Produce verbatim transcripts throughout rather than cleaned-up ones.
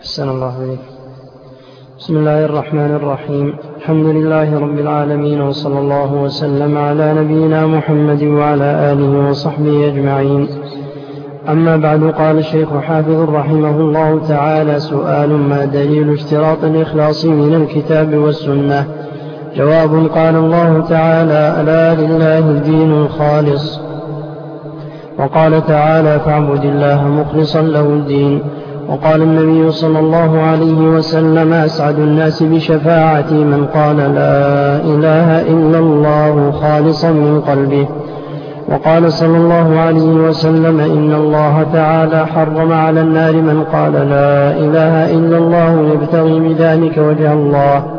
أحسن الله إليك. بسم الله الرحمن الرحيم. الحمد لله رب العالمين، وصلى الله وسلم على نبينا محمد وعلى آله وصحبه أجمعين. أما بعد، قال الشيخ حافظ رحمه الله تعالى: سؤال: ما دليل اشتراط الإخلاص من الكتاب والسنة؟ جواب: قال الله تعالى: ألا لله الدين الخالص. وقال تعالى: فاعبد الله مخلصا له الدين. وقال النبي صلى الله عليه وسلم: أسعد الناس بشفاعتي من قال لا إله إلا الله خالصا من قلبه. وقال صلى الله عليه وسلم: إن الله تعالى حرم على النار من قال لا إله إلا الله يبتغي بذلك وجه الله.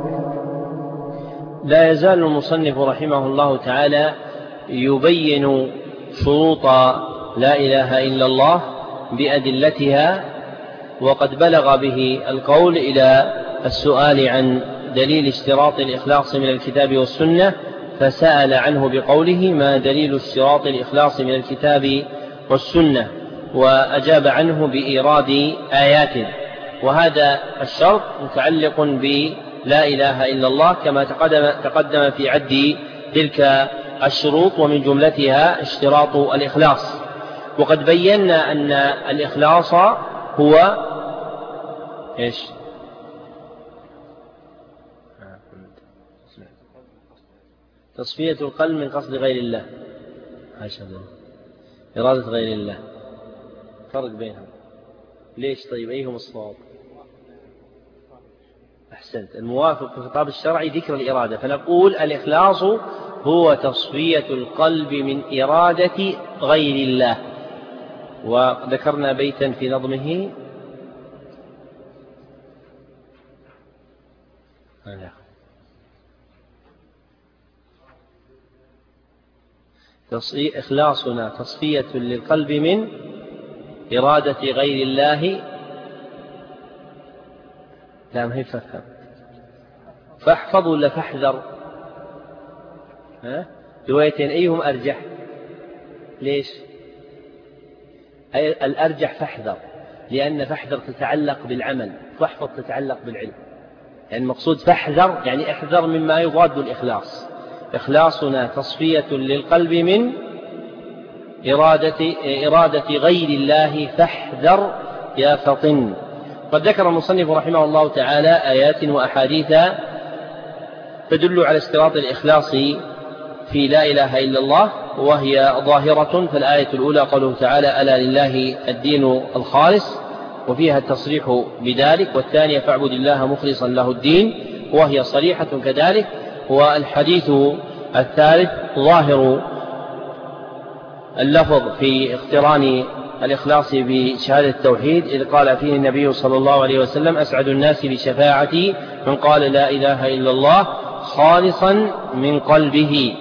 لا يزال المصنف رحمه الله تعالى يبين شروط لا إله إلا الله بأدلتها، وقد بلغ به القول إلى السؤال عن دليل اشتراط الإخلاص من الكتاب والسنة، فسأل عنه بقوله: ما دليل اشتراط الإخلاص من الكتاب والسنة؟ وأجاب عنه بإيراد آيات، وهذا الشرط متعلق بلا إله إلا الله كما تقدم في عد تلك الشروط، ومن جملتها اشتراط الإخلاص. وقد بينا أن الإخلاص هو إيش؟ تصفية القلب من قصد غير الله، إرادة غير الله. فرق بينهم ليش؟ طيب أيهم الصواب؟ أحسنت، الموافق في الخطاب الشرعي ذكر الإرادة، فنقول الإخلاص هو تصفية القلب من إرادة غير الله. وذكرنا بيتا في نظمه: إخلاصنا تصفية للقلب من إرادة غير الله. لا ما هي فهم، فاحفظ ولا فاحذر؟ ها؟ روايتين أيهم أرجح؟ ليش؟ الأرجح فاحذر، لأن فاحذر تتعلق بالعمل، واحفظ تتعلق بالعلم. يعني المقصود فاحذر يعني احذر مما يضاد الإخلاص. إخلاصنا تصفية للقلب من إرادة, إرادة غير الله فاحذر يا فطن. قد ذكر المصنف رحمه الله تعالى آيات وأحاديث تدل على اشتراط الإخلاص في لا إله إلا الله، وهي ظاهرة. فالآية الأولى قوله تعالى: ألا لله الدين الخالص، وفيها التصريح بذلك. والثانية: فاعبد الله مخلصا له الدين، وهي صريحة كذلك. والحديث الثالث ظاهر اللفظ في اقتران الإخلاص بشهادة التوحيد، إذ قال فيه النبي صلى الله عليه وسلم: أسعد الناس بشفاعتي من قال لا إله إلا الله خالصا من قلبه.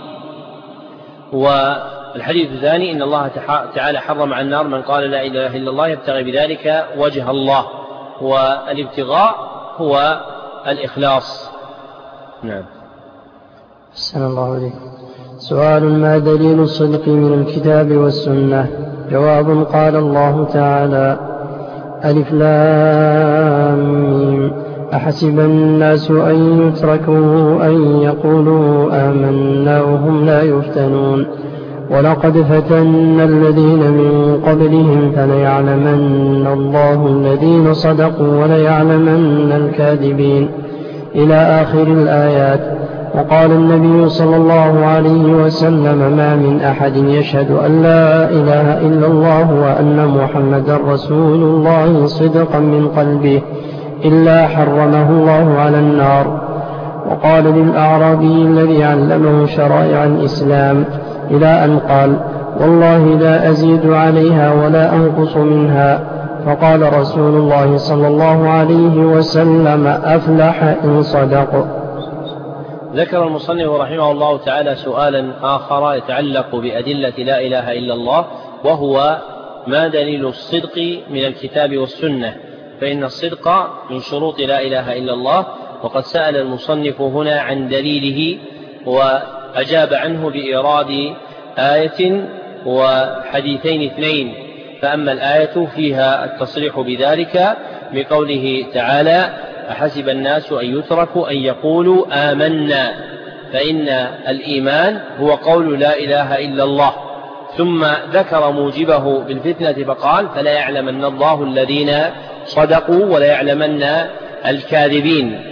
والحديث الثاني: إن الله تعالى حرم على النار من قال لا إله إلا الله يبتغي بذلك وجه الله. والابتغاء هو الإخلاص. نعم. أحسن الله عليك. سؤال: ما دليل الصدق من الكتاب والسنة؟ جواب: قال الله تعالى: ألف لام ميم أحسب الناس أن يتركوا أن يقولوا آمنا وهم لا يفتنون ولقد فتنا الذين من قبلهم فليعلمن الله الذين صدقوا وليعلمن الكاذبين إلى آخر الآيات. وقال النبي صلى الله عليه وسلم: ما من أحد يشهد أن لا إله إلا الله وأن محمدا رسول الله صدقا من قلبه إلا حرمه الله على النار. وقال للأعرابي الذي علمه شرائع الإسلام إلى أن قال: والله لا أزيد عليها ولا أنقص منها. فقال رسول الله صلى الله عليه وسلم: أفلح إن صدق. ذكر المصنف رحمه الله تعالى سؤالا آخر يتعلق بأدلة لا إله إلا الله، وهو: ما دليل الصدق من الكتاب والسنة؟ فإن الصدق من شروط لا إله إلا الله، وقد سأل المصنف هنا عن دليله، وأجاب عنه بإيراد آية وحديثين اثنين. فأما الآية فيها التصريح بذلك، بقوله تعالى أحسب الناس أن يتركوا أن يقولوا آمنا، فإن الإيمان هو قول لا إله إلا الله، ثم ذكر موجبه بالفتنة فقال فلا يعلمن الله الذين صدقوا ولا يعلمن الكاذبين.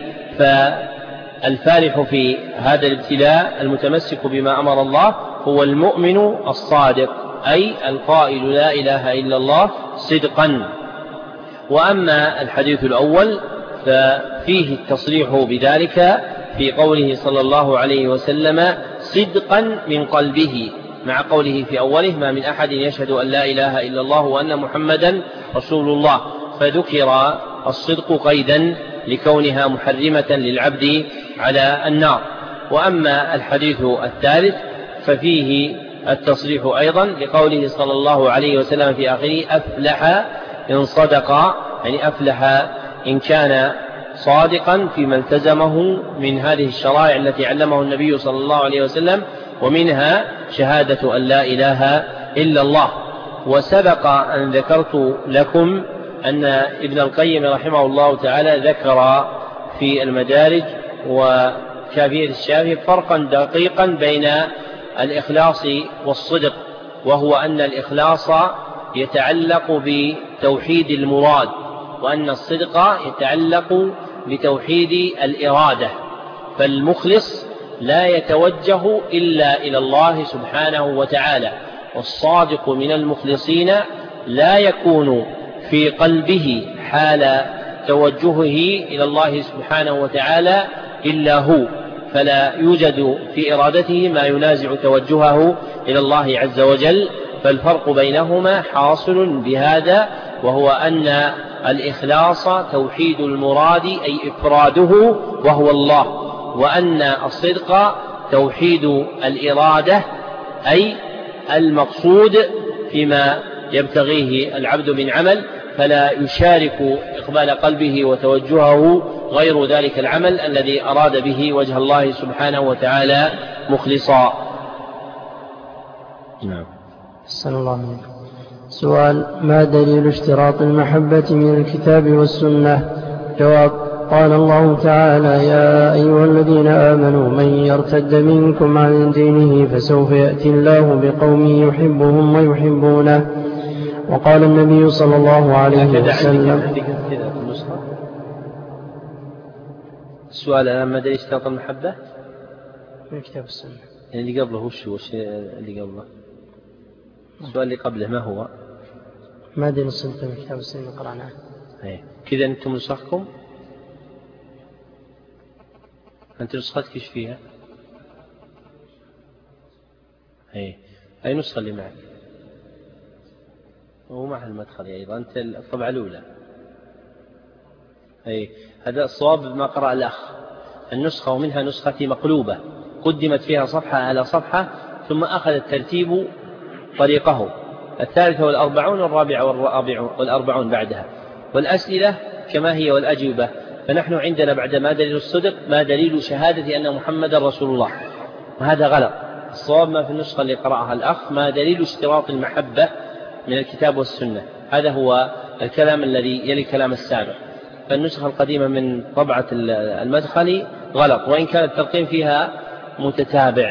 فالفالح في هذا الابتلاء المتمسك بما أمر الله هو المؤمن الصادق، أي القائل لا إله إلا الله صدقا. وأما الحديث الأول ففيه التصريح بذلك في قوله صلى الله عليه وسلم صدقا من قلبه، مع قوله في أوله ما من أحد يشهد أن لا إله إلا الله وأن محمدا رسول الله، فذكر الصدق قيدا لكونها محرمة للعبد على النار. وأما الحديث الثالث ففيه التصريح أيضا لقوله صلى الله عليه وسلم في آخره أفلح إن صدق، يعني أفلح إن كان صادقا فيما التزمه من هذه الشرائع التي علمه النبي صلى الله عليه وسلم، ومنها شهادة أن لا إله إلا الله. وسبق أن ذكرت لكم أن ابن القيم رحمه الله تعالى ذكر في المدارج وكافية الشافعي فرقا دقيقا بين الإخلاص والصدق، وهو أن الإخلاص يتعلق بتوحيد المراد، وأن الصدق يتعلق بتوحيد الإرادة. فالمخلص لا يتوجه إلا إلى الله سبحانه وتعالى، والصادق من المخلصين لا يكون في قلبه حال توجهه إلى الله سبحانه وتعالى إلا هو، فلا يوجد في إرادته ما ينازع توجهه إلى الله عز وجل. فالفرق بينهما حاصل بهذا، وهو أن الإخلاص توحيد المراد أي إفراده وهو الله، وأن الصدق توحيد الإرادة أي المقصود فيما يبتغيه العبد من عمل، فلا يشارك إقبال قلبه وتوجهه غير ذلك العمل الذي أراد به وجه الله سبحانه وتعالى مخلصا. نعم. أحسن الله عليكم. سؤال: ما دليل اشتراط المحبة من الكتاب والسنة؟ جواب: قال الله تعالى: يا أيها الذين آمنوا من يرتد منكم عن دينه فسوف يأتي الله بقوم يحبهم ويحبونه. وقال النبي صلى الله عليه وسلم. السؤال: ما دليل اشتراط المحبة من الكتاب والسنة؟ اللي قبله وش هو اللي قبله؟ السؤال اللي قبله ما هو؟ ما دليل الصدق من الكتاب والسنة قرأناه. ايه كذا انتم نسخكم؟ انت نسختك ايش فيها؟ ايه اي نسخة اللي معك؟ ومع المدخل ايضا انت الطبعة الاولى. ايه هذا الصواب ما قرأ الاخ. النسخة ومنها نسختي مقلوبة قدمت فيها صفحة على صفحة ثم أخذ الترتيب طريقه، الثالثة والأربعون والرابعة والأربعون بعدها، والأسئلة كما هي والأجوبة. فنحن عندنا بعد ما دليل الصدق ما دليل شهادة أن محمد رسول الله، وهذا غلط. الصواب ما في النسخة اللي قرأها الأخ ما دليل اشتراط المحبة من الكتاب والسنة، هذا هو الكلام الذي يلي كلام السابق. فالنسخة القديمة من طبعة المدخل غلط، وإن كان الترقيم فيها متتابع.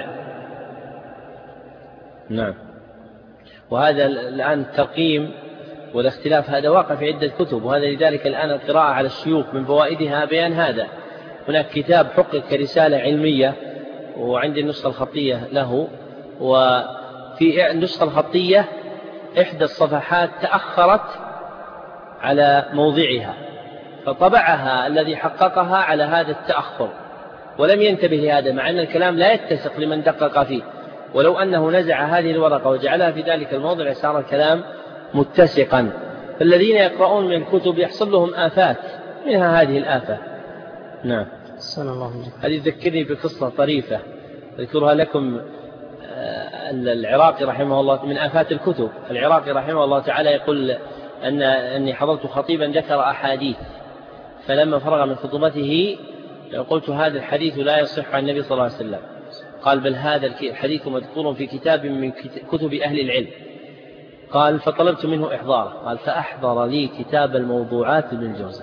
نعم. وهذا الآن الترقيم والاختلاف هذا واقع في عدة كتب، وهذا لذلك الآن القراءة على الشيوخ من فوائدها بيان هذا. هناك كتاب حقق كرسالة علمية وعندي النسخة الخطية له، وفي النسخة الخطية إحدى الصفحات تأخرت على موضعها فطبعها الذي حققها على هذا التأخر ولم ينتبه لهذا، مع أن الكلام لا يتسق لمن دقق فيه، ولو أنه نزع هذه الورقة وجعلها في ذلك الموضع صار الكلام متسقا. فالذين يقرؤون من الكتب يحصل لهم آفات، منها هذه الآفة. نعم. هذه تذكرني بقصة طريفة أذكرها لكم. العراقي رحمه الله من آفات الكتب، العراقي رحمه الله تعالى يقول أن أني حضرت خطيبا ذكر أحاديث، فلما فرغ من خطبته قلت هذا الحديث لا يصح عن النبي صلى الله عليه وسلم. قال بل هذا الحديث مذكور في كتاب من كتب أهل العلم. قال فطلبت منه إحضاره، قال فأحضر لي كتاب الموضوعات للجوزي.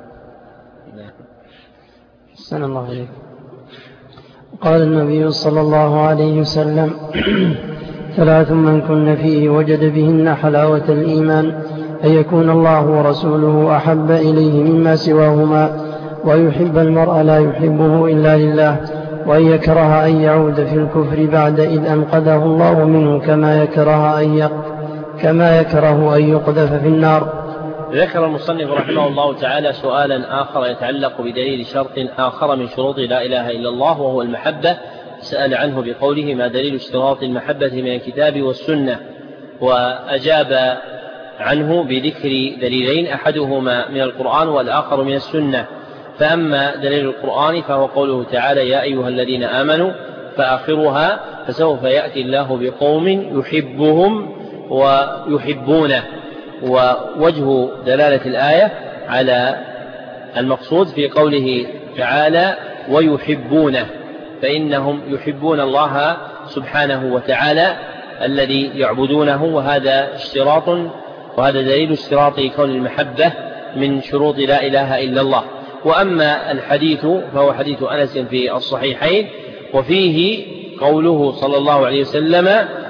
أحسن الله عليك. قال النبي صلى الله عليه وسلم ثلاث من كن فيه وجد بهن حلاوة الإيمان: أن يكون الله ورسوله أحب إليه مما سواهما، ويحب المرء لا يحبه إلا لله، وأن يكره أن يعود في الكفر بعد إذ أنقذه الله منه، كما يكره أن يق... كما يكره أن يقذف في النار. ذكر المصنف رحمه الله تعالى سؤالا آخر يتعلق بدليل شرط آخر من شروط لا إله إلا الله، وهو المحبة. سأل عنه بقوله: ما دليل اشتراط المحبة من الكتاب والسنة؟ وأجاب عنه بذكر دليلين، أحدهما من القرآن والآخر من السنة. فأما دليل القرآن فهو قوله تعالى: يا أيها الذين آمنوا، فآخرها: فسوف يأتي الله بقوم يحبهم ويحبونه. ووجه دلالة الآية على المقصود في قوله تعالى: ويحبونه، فإنهم يحبون الله سبحانه وتعالى الذي يعبدونه، وهذا اشتراط، وهذا دليل اشتراط كون المحبة من شروط لا إله إلا الله. وأما الحديث فهو حديث أنس في الصحيحين، وفيه قوله صلى الله عليه وسلم: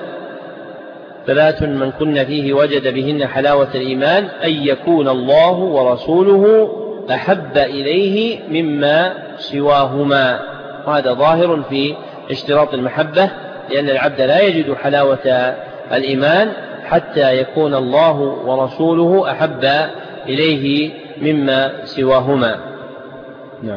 ثلاث من كن فيه وجد بهن حلاوة الإيمان: أن يكون الله ورسوله أحب إليه مما سواهما. وهذا ظاهر في اشتراط المحبة، لأن العبد لا يجد حلاوة الإيمان حتى يكون الله ورسوله أحب إليه مما سواهما. نعم.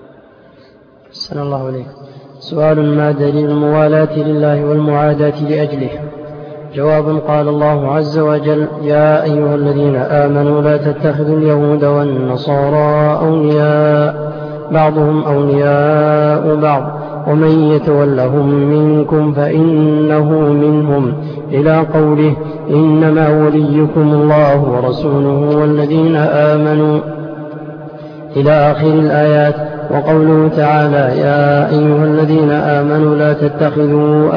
صلى الله عليه. سؤال: ما دليل الموالاة لله والمعاداة لأجله؟ جواب: قال الله عز وجل: يا أيها الذين آمنوا لا تتخذوا اليهود والنصارى أولياء بعضهم أولياء بعض ومن يتولهم منكم فإنه منهم، إلى قوله: إنما وليكم الله ورسوله والذين آمنوا، إلى آخر الآيات. وقوله تعالى: يا أيها الذين آمنوا لا تتخذوا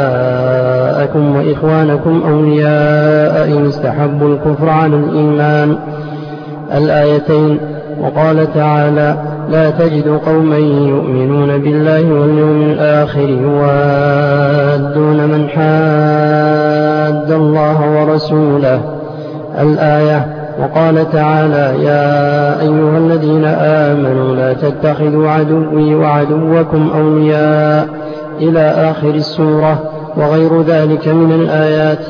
آباءكم وإخوانكم أولياء إن استحبوا الكفر على الإيمان، الآيتين. وقال تعالى: لا تجد قوما يؤمنون بالله واليوم الآخر يوادون من حاد الله ورسوله، الآية. وقال تعالى: يا أيها الذين آمنوا لا تتخذوا عدوي وعدوكم أولياء، إلى آخر السورة، وغير ذلك من الآيات.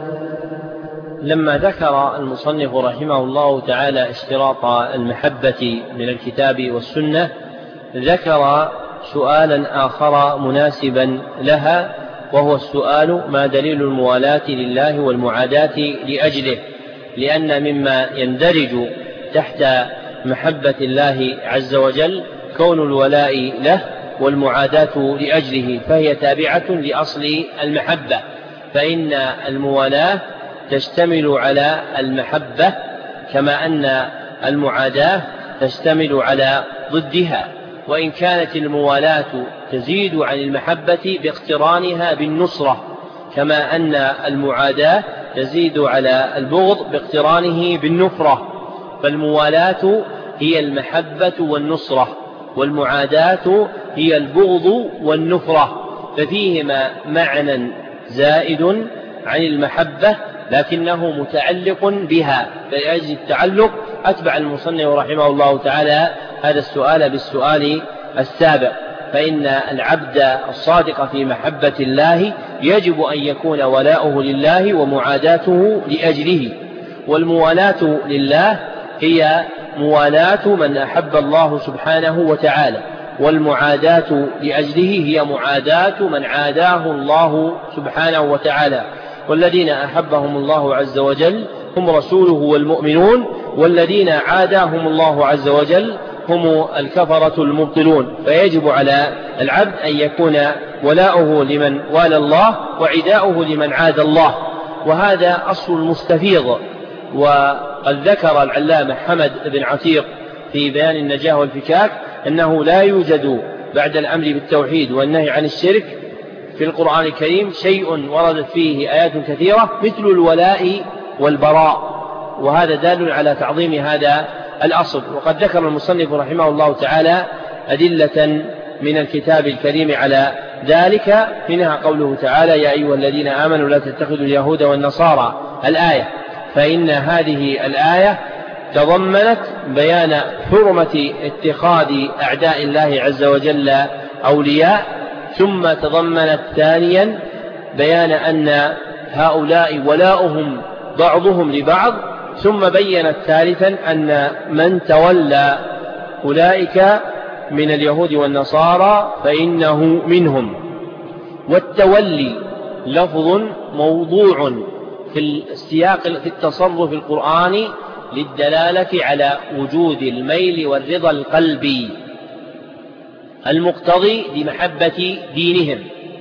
لما ذكر المصنف رحمه الله تعالى اشتراط المحبة من الكتاب والسنة، ذكر سؤالا آخر مناسبا لها، وهو السؤال: ما دليل الموالاة لله والمعاداة لأجله؟ لأن مما يندرج تحت محبة الله عز وجل كون الولاء له والمعاداة لأجله، فهي تابعة لأصل المحبة، فإن الموالاة تشتمل على المحبة، كما أن المعاداة تشتمل على ضدها. وإن كانت الموالاة تزيد عن المحبة باقترانها بالنصرة، كما أن المعاداة تزيد على البغض باقترانه بالنفرة، فالموالاة هي المحبة والنصرة، والمعاداة هي البغض والنفرة، ففيهما معنى زائد عن المحبة لكنه متعلق بها، فلأجل التعلق أتبع المصنف رحمه الله تعالى هذا السؤال بالسؤال السابق. فإن العبد الصادق في محبة الله يجب أن يكون ولاؤه لله ومعاداته لأجله. والموالاة لله هي موالاة من أحب الله سبحانه وتعالى، والمعاداة لأجله هي معاداة من عاداه الله سبحانه وتعالى. والذين أحبهم الله عز وجل هم رسوله والمؤمنون، والذين عاداهم الله عز وجل هم الكفرة المبطلون. فيجب على العبد أن يكون ولاؤه لمن والى الله وعداؤه لمن عاد الله، وهذا أصل المستفيض. وقد ذكر العلامة حمد بن عتيق في بيان النجاة والفكاك أنه لا يوجد بعد الأمر بالتوحيد والنهي عن الشرك في القرآن الكريم شيء وردت فيه آيات كثيرة مثل الولاء والبراء، وهذا دال على تعظيم هذا الأصل. وقد ذكر المصنف رحمه الله تعالى أدلة من الكتاب الكريم على ذلك، منها قوله تعالى: يا أيها الذين آمنوا لا تتخذوا اليهود والنصارى الآية، فإن هذه الآية تضمنت بيان حرمة اتخاذ أعداء الله عز وجل أولياء، ثم تضمنت ثانيا بيان أن هؤلاء ولاؤهم بعضهم لبعض، ثم بينت ثالثا أن من تولى أولئك من اليهود والنصارى فإنه منهم. والتولي لفظ موضوع في السياق في التصرف القرآني للدلالة على وجود الميل والرضا القلبي المقتضي لمحبة دينهم.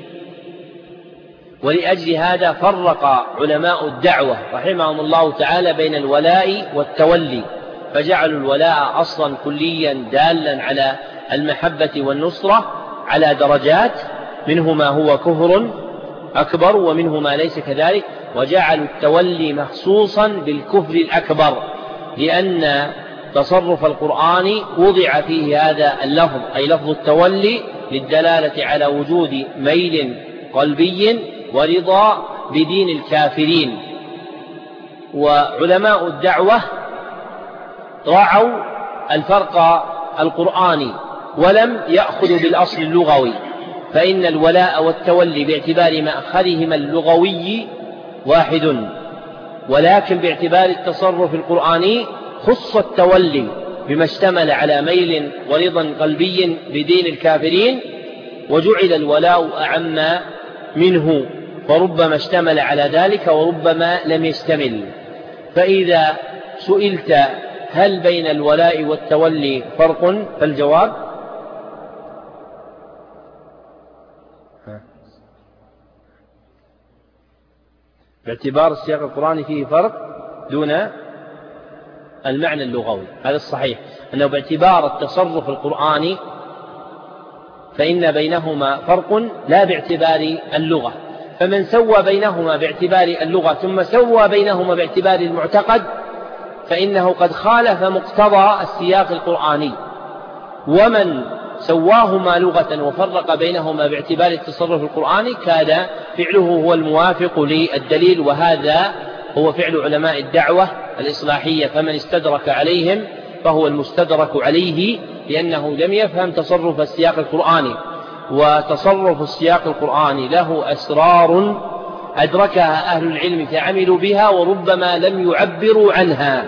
ولأجل هذا فرق علماء الدعوة رحمهم الله تعالى بين الولاء والتولي، فجعلوا الولاء أصلا كليا دالا على المحبة والنصرة على درجات، منه ما هو كفر أكبر ومنه ما ليس كذلك، وجعلوا التولي مخصوصا بالكفر الأكبر، لأن تصرف القرآن وضع فيه هذا اللفظ، أي لفظ التولي، للدلالة على وجود ميل قلبي ورضا بدين الكافرين. وعلماء الدعوة راعوا الفرق القرآني ولم يأخذوا بالأصل اللغوي، فإن الولاء والتولي باعتبار مأخذهما اللغوي واحد، ولكن باعتبار التصرف القرآني خص التولي بما اشتمل على ميل ورضا قلبي بدين الكافرين، وجعل الولاء أعم منه، فربما اشتمل على ذلك وربما لم يشتمل. فإذا سئلت هل بين الولاء والتولي فرق، فالجواب باعتبار السياق القرآني فيه فرق دون المعنى اللغوي. هذا الصحيح، أنه باعتبار التصرف القرآني فإن بينهما فرق لا باعتبار اللغة، فمن سوى بينهما باعتبار اللغة ثم سوى بينهما باعتبار المعتقد فإنه قد خالف مقتضى السياق القرآني، ومن سواهما لغة وفرق بينهما باعتبار التصرف القرآني كان فعله هو الموافق للدليل، وهذا هو فعل علماء الدعوة الإصلاحية، فمن استدرك عليهم فهو المستدرك عليه، لأنه لم يفهم تصرف السياق القرآني. وتصرف السياق القرآني له أسرار أدركها أهل العلم فعملوا بها وربما لم يعبروا عنها،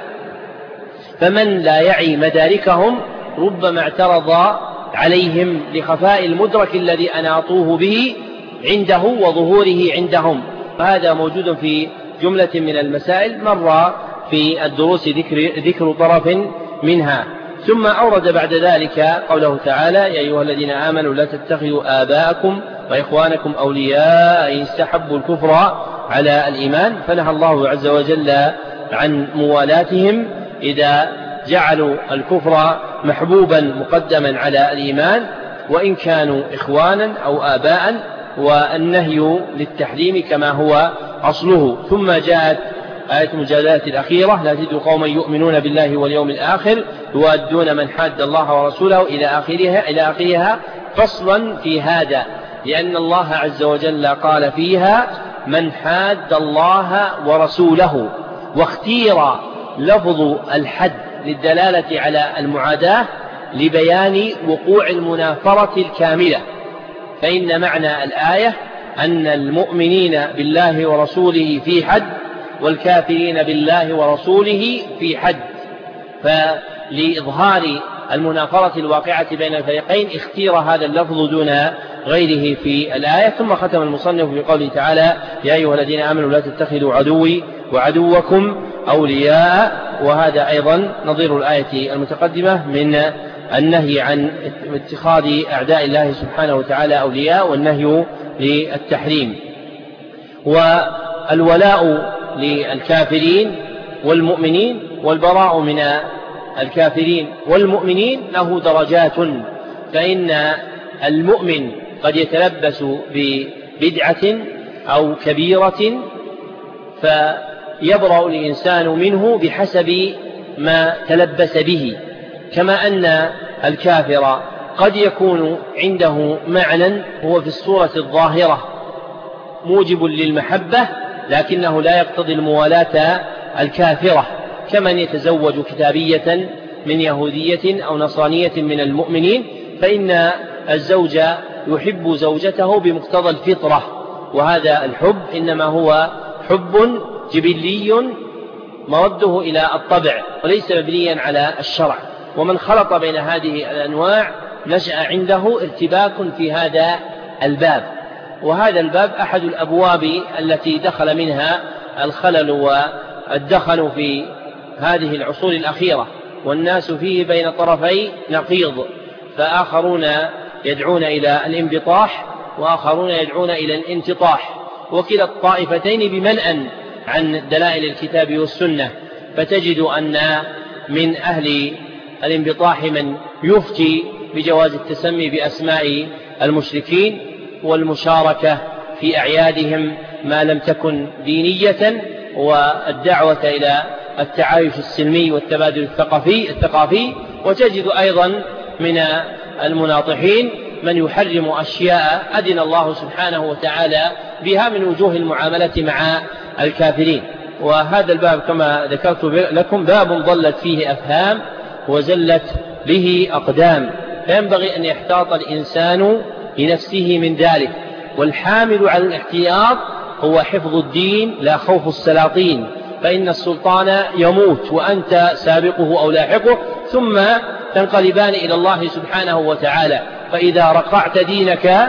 فمن لا يعي مداركهم ربما اعترض عليهم لخفاء المدرك الذي أناطوه به عنده وظهوره عندهم، فهذا موجود في جملة من المسائل مر في الدروس ذكر, ذكر طرف منها. ثم أورد بعد ذلك قوله تعالى: يا أيها الذين آمنوا لا تتخذوا آباءكم وإخوانكم أولياء إن استحبوا الكفر على الإيمان، فنهى الله عز وجل عن موالاتهم إذا جعلوا الكفر محبوبا مقدما على الإيمان وإن كانوا إخوانا أو آباء، والنهي للتحريم كما هو أصله. ثم جاءت آية المجادلة الأخيرة: لا تجد قوما يؤمنون بالله واليوم الآخر يوادون من حاد الله ورسوله إلى آخرها إلى آخرها فصلا في هذا، لأن الله عز وجل قال فيها من حاد الله ورسوله، واختير لفظ الحد للدلالة على المعاداة لبيان وقوع المنافرة الكاملة، فإن معنى الآية أن المؤمنين بالله ورسوله في حد والكافرين بالله ورسوله في حد، فلإظهار المنافرة الواقعة بين الفريقين اختير هذا اللفظ دون غيره في الآية. ثم ختم المصنف بقوله تعالى: يا أيها الذين آمنوا لا تتخذوا عدوي وعدوكم أولياء، وهذا أيضا نظير الآية المتقدمة من النهي عن اتخاذ أعداء الله سبحانه وتعالى أولياء والنهي للتحريم. والولاء للكافرين والمؤمنين والبراء من الكافرين والمؤمنين له درجات، فإن المؤمن قد يتلبس بدعة أو كبيرة فيبرأ الإنسان منه بحسب ما تلبس به، كما أن الكافر قد يكون عنده معنى هو في الصورة الظاهرة موجب للمحبة لكنه لا يقتضي الموالاة الكافرة، كمن يتزوج كتابية من يهودية أو نصرانية من المؤمنين، فإن الزوج يحب زوجته بمقتضى الفطرة، وهذا الحب إنما هو حب جبلي مرده إلى الطبع وليس مبنيا على الشرع. ومن خلط بين هذه الأنواع نشأ عنده ارتباك في هذا الباب، وهذا الباب أحد الأبواب التي دخل منها الخلل والدخن في هذه العصور الأخيرة، والناس فيه بين طرفي نقيض، فآخرون يدعون إلى الانبطاح وآخرون يدعون إلى الانتطاح، وكلا الطائفتين بمنأ عن دلائل الكتاب والسنة. فتجد أن من أهل الانبطاح من يفتي بجواز التسمي بأسماء المشركين والمشاركة في أعيادهم ما لم تكن دينية، والدعوة إلى التعايش السلمي والتبادل الثقافي الثقافي وتجد أيضا من المناطحين من يحرم أشياء أذن الله سبحانه وتعالى بها من وجوه المعاملة مع الكافرين. وهذا الباب كما ذكرت لكم باب ضلت فيه أفهام وزلت به أقدام، فينبغي أن يحتاط الإنسان لنفسه من ذلك، والحامل على الاحتياط هو حفظ الدين لا خوف السلاطين، فإن السلطان يموت وأنت سابقه أو لاحقه ثم تنقلبان إلى الله سبحانه وتعالى، فإذا رقعت دينك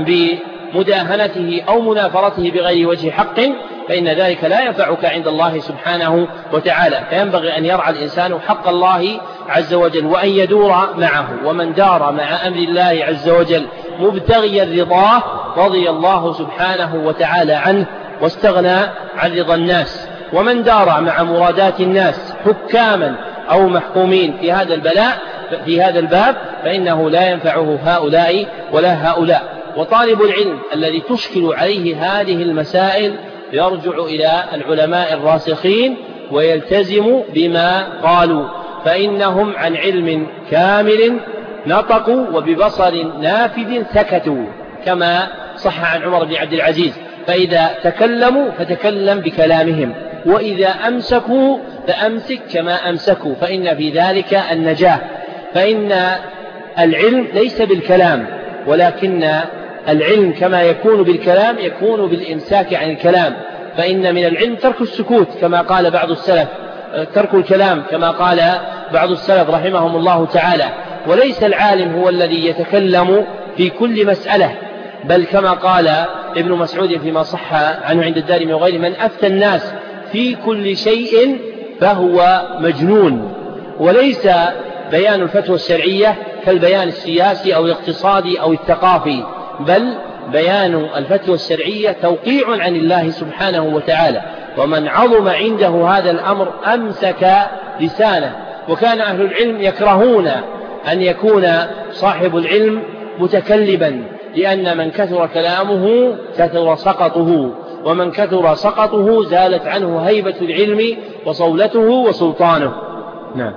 بمداهنته أو منافرته بغير وجه حق فإن ذلك لا ينفعك عند الله سبحانه وتعالى. فينبغي أن يرعى الإنسان حق الله عز وجل وأن يدور معه، ومن دار مع أمر الله عز وجل مبتغيا رضاه رضي الله سبحانه وتعالى عنه واستغنى عن رضا الناس، ومن دار مع مرادات الناس حكاما أو محكومين في هذا البلاء في هذا الباب فإنه لا ينفعه هؤلاء ولا هؤلاء. وطالب العلم الذي تشكل عليه هذه المسائل يرجع إلى العلماء الراسخين ويلتزم بما قالوا، فإنهم عن علم كامل نطقوا وببصر نافذ سكتوا، كما صح عن عمر بن عبد العزيز، فإذا تكلموا فتكلم بكلامهم، وإذا أمسكوا فأمسك كما أمسكوا، فإن في ذلك النجاة. فإن العلم ليس بالكلام، ولكن العلم كما يكون بالكلام يكون بالإمساك عن الكلام، فإن من العلم ترك السكوت كما قال بعض السلف، ترك الكلام كما قال بعض السلف رحمهم الله تعالى. وليس العالم هو الذي يتكلم في كل مسألة، بل كما قال ابن مسعود فيما صح عنه عند الدارمي وغيره: من أفتى الناس في كل شيء فهو مجنون. وليس بيان الفتوى الشرعية كالبيان السياسي أو الاقتصادي أو الثقافي، بل بيان الفتوى الشرعية توقيع عن الله سبحانه وتعالى، ومن عظم عنده هذا الأمر أمسك لسانه. وكان أهل العلم يكرهون أن يكون صاحب العلم متكلبا، لأن من كثر كلامه كثر سقطه، ومن كثر سقطه زالت عنه هيبة العلم وصولته وسلطانه. نعم.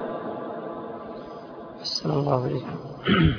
صلى الله عليه وسلم.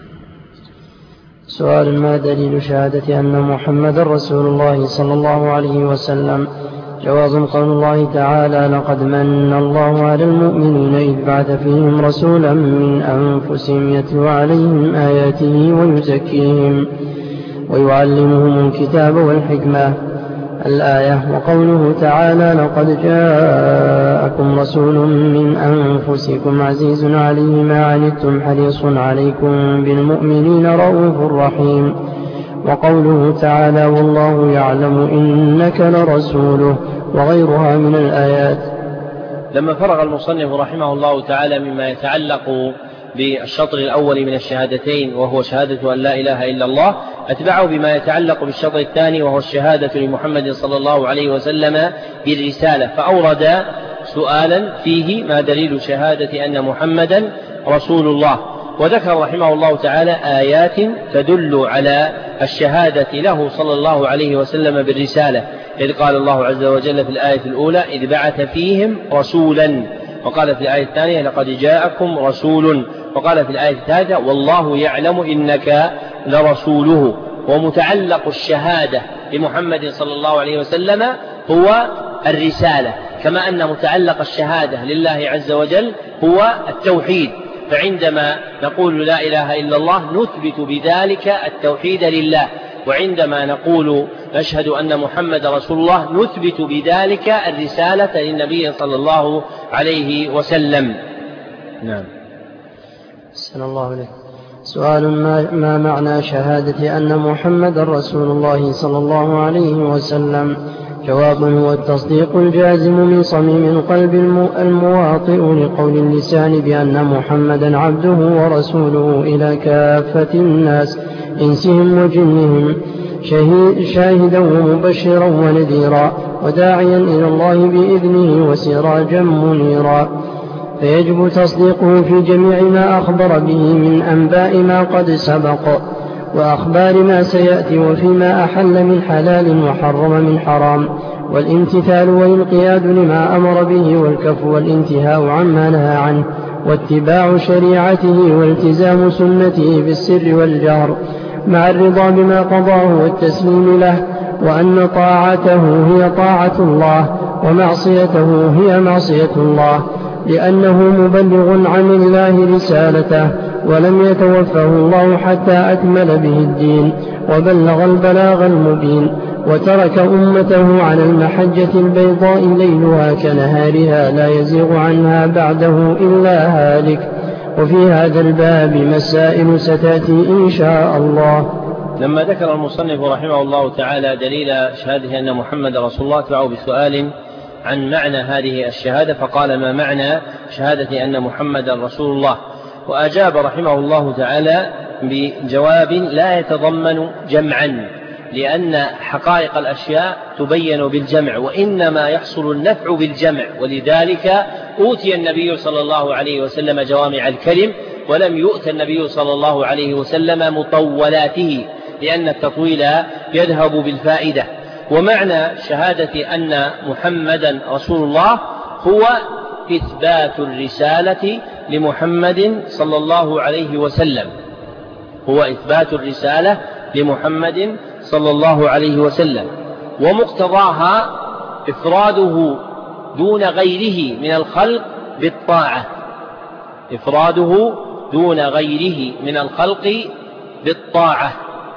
سؤال: ما دليل شهادة أن محمد رسول الله صلى الله عليه وسلم؟ جواب: قول الله تعالى: لقد من الله على المؤمنين إذ بعث فيهم رسولا من أنفسهم يتلو عليهم آياته ويزكيهم ويعلمهم الكتاب والحكمة. الآية. وقوله تعالى: لقد جاءكم رسول من أنفسكم عزيز عليه ما عنتم حريص عليكم بالمؤمنين رؤوف رحيم. وقوله تعالى: والله يعلم إنك لرسوله، وغيرها من الآيات. لما فرغ المصنف رحمه الله تعالى مما يتعلق بالشطر الأول من الشهادتين وهو شهادة أن لا إله إلا الله، أتبعه بما يتعلق بالشطر الثاني وهو الشهادة لمحمد صلى الله عليه وسلم بالرسالة، فأورد سؤالا فيه: ما دليل شهادة أن محمدا رسول الله؟ وذكر رحمه الله تعالى آيات تدل على الشهادة له صلى الله عليه وسلم بالرسالة، إذ قال الله عز وجل في الآية الأولى إذ بعث فيهم رسولا، وقال في الآية الثانية لقد جاءكم رسول، وقال في الآية الثالثة والله يعلم إنك لرسوله. ومتعلق الشهادة لمحمد صلى الله عليه وسلم هو الرسالة، كما أن متعلق الشهادة لله عز وجل هو التوحيد، فعندما نقول لا إله إلا الله نثبت بذلك التوحيد لله، وعندما نقول نشهد أن محمد رسول الله نثبت بذلك الرسالة للنبي صلى الله عليه وسلم. نعم. أحسن الله عليك. سؤال: ما, ما معنى شهادة أن محمد رسول الله صلى الله عليه وسلم؟ جواب: هو التصديق الجازم من صميم القلب المواطئ لقول اللسان بأن محمدا عبده ورسوله إلى كافة الناس إنسهم وجنهم، شاهدا ومبشرا ونذيرا وداعيا إلى الله بإذنه وسراجا منيرا، فيجب تصديقه في جميع ما أخبر به من أنباء ما قد سبق وأخبار ما سيأتي، وفيما أحل من حلال وحرم من حرام، والامتثال والانقياد لما أمر به، والكف والانتهاء عما نهى عنه، واتباع شريعته والتزام سنته بالسر والجهر، مع الرضا بما قضاه والتسليم له، وأن طاعته هي طاعة الله ومعصيته هي معصية الله، لأنه مبلغ عن الله رسالته، ولم يتوفه الله حتى أكمل به الدين وبلغ البلاغ المبين، وترك أمته على المحجة البيضاء ليلها كنهارها لا يزيغ عنها بعده إلا هالك. وفي هذا الباب مسائل ستأتي إن شاء الله. لما ذكر المصنف رحمه الله تعالى دليل شهادة أن محمد رسول الله تبعه بسؤال عن معنى هذه الشهادة، فقال: ما معنى شهادة أن محمد رسول الله؟ وأجاب رحمه الله تعالى بجواب لا يتضمن جمعا، لأن حقائق الأشياء تبين بالجمع، وإنما يحصل النفع بالجمع، ولذلك أوتي النبي صلى الله عليه وسلم جوامع الكلم، ولم يؤت النبي صلى الله عليه وسلم مطولاته، لأن التطويل يذهب بالفائدة. ومعنى شهادة أن محمدا رسول الله هو إثبات الرسالة لمحمد صلى الله عليه وسلم، هو إثبات الرسالة لمحمد صلى الله عليه وسلم، ومقتضاها إفراده دون غيره من الخلق بالطاعة، إفراده دون غيره من الخلق بالطاعة،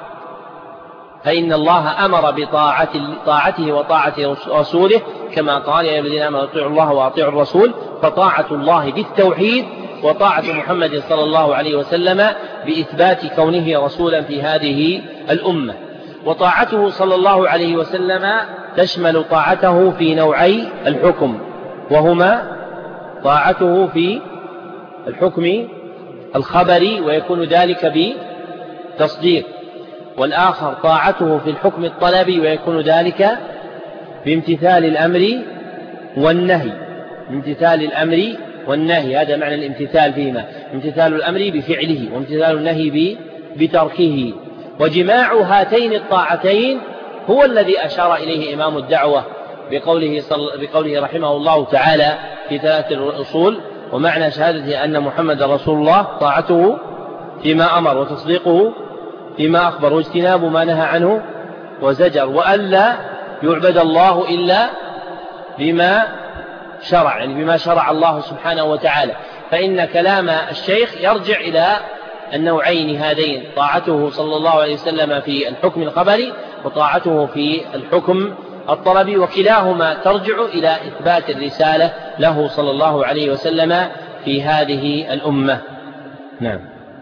فإن الله أمر بطاعته وطاعة رسوله، كما قال: يا أيها الذين آمنوا اطيعوا الله وأطيعوا الرسول، فطاعة الله بالتوحيد، وطاعة محمد صلى الله عليه وسلم بإثبات كونه رسولا في هذه الأمة. وطاعته صلى الله عليه وسلم تشمل طاعته في نوعي الحكم، وهما طاعته في الحكم الخبري ويكون ذلك بتصديق، والآخر طاعته في الحكم الطلبي ويكون ذلك بامتثال الأمر والنهي، امتثال الأمر والنهي، هذا معنى الامتثال فيما: امتثال الأمر بفعله وامتثال النهي بتركه. وجماع هاتين الطاعتين هو الذي أشار إليه إمام الدعوة بقوله, بقوله رحمه الله تعالى في ثلاث الأصول: ومعنى شهادة أن محمد رسول الله طاعته فيما أمر، وتصديقه فيما أخبر، واجتناب ما نهى عنه وزجر، وألا يعبد الله إلا بما شرع، يعني بما شرع الله سبحانه وتعالى. فإن كلام الشيخ يرجع إلى النوعين هذين: طاعته صلى الله عليه وسلم في الحكم الخبري، وطاعته في الحكم الطلبي، وكلاهما ترجع إلى إثبات الرسالة له صلى الله عليه وسلم في هذه الأمة. نعم.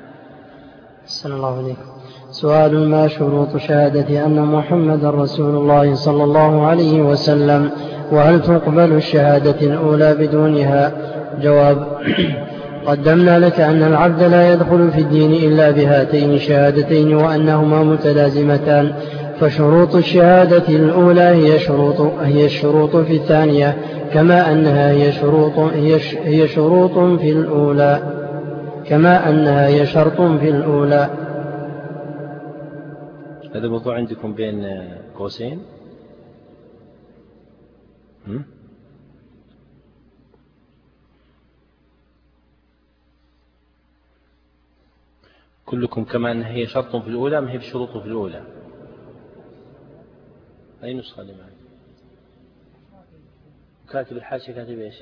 أحسن الله عليكم. سؤال: ما شروط شهادة أن محمد رسول الله صلى الله عليه وسلم، وهل تقبل الشهادة الأولى بدونها؟ جواب: قدمنا لك أن العبد لا يدخل في الدين إلا بهاتين الشهادتين، وأنهما متلازمتان، فشروط الشهادة الأولى هي شروط, هي الشروط في الثانية، كما أنها هي شروط, هي هي شروط في الأولى. كما أنها هي شرط في الأولى. هذا الموضوع عندكم بين قوسين. هم؟ كلكم كما أنها هي شرط في الأولى ما هي بشروط في الأولى. أي نسخة اللي معي؟ كاتب الحاشية كاتب إيش؟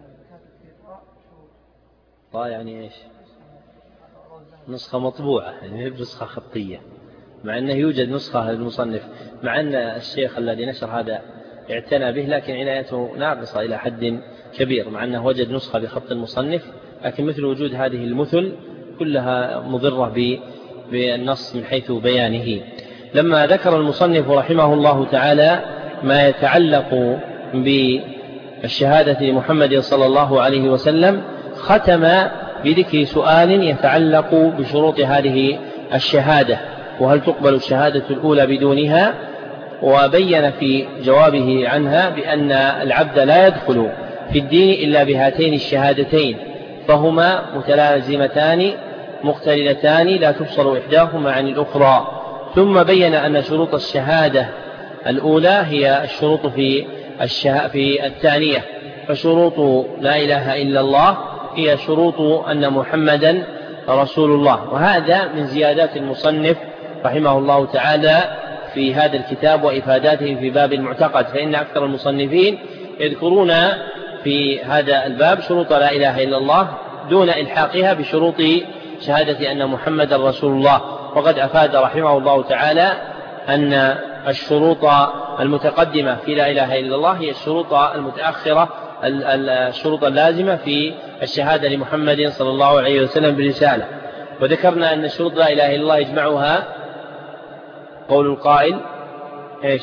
طا يعني إيش؟ نسخة مطبوعة يعني نسخة خطية، مع أنه يوجد نسخة للمصنف، مع أن الشيخ الذي نشر هذا اعتنى به، لكن عنايته ناقصة إلى حد كبير، مع أنه وجد نسخة بخط المصنف، لكن مثل وجود هذه المثل كلها مضرة بالنص من حيث بيانه. لما ذكر المصنف رحمه الله تعالى ما يتعلق بالشهادة لمحمد صلى الله عليه وسلم، ختم بذكر سؤال يتعلق بشروط هذه الشهادة، وهل تقبل الشهادة الأولى بدونها، وبين في جوابه عنها بأن العبد لا يدخل في الدين إلا بهاتين الشهادتين، فهما متلازمتان مختلفتان لا تفصل إحداهما عن الأخرى. ثم بين أن شروط الشهادة الأولى هي الشروط في في الثانية، فشروط لا إله إلا الله هي شروط أن محمدا رسول الله. وهذا من زيادات المصنف رحمه الله تعالى في هذا الكتاب وإفاداته في باب المعتقد، فإن أكثر المصنفين يذكرون في هذا الباب شروط لا إله إلا الله دون إلحاقها بشروط شهادة أن محمدا رسول الله. وقد أفاد رحمه الله تعالى أن الشروط المتقدمة في لا إله إلا الله هي الشروط المتأخرة، الشروط اللازمة في الشهادة لمحمد صلى الله عليه وسلم بالرسالة. وذكرنا أن شروط لا إله إلا الله يجمعها قول القائل إيش؟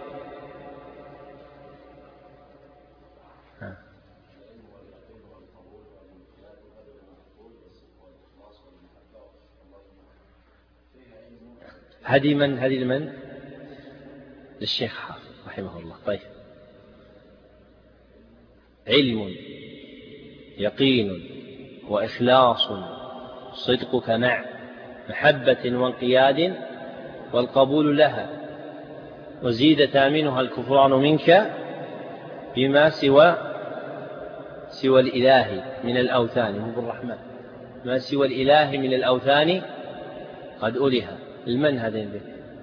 هدي من هدي من للشيخ حافظ رحمه الله. طيب، علم يقين وإخلاص صدقك مع محبة وانقياد والقبول لها، وزيد ثامنها الكفران منك بما سوى سوى الإله من الأوثان. هو بالرحمن ما سوى الإله من الأوثان قد ألها. المن هذين البيت؟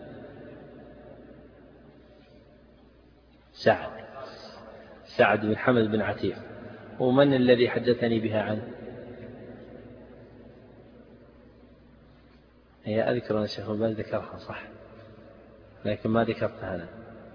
سعد سعد بن حمد بن عتيق. ومن الذي حدثني بها عنه؟ هي أذكر أن الشيخ الباني ذكرها صح، لكن ما ذكرت هذا.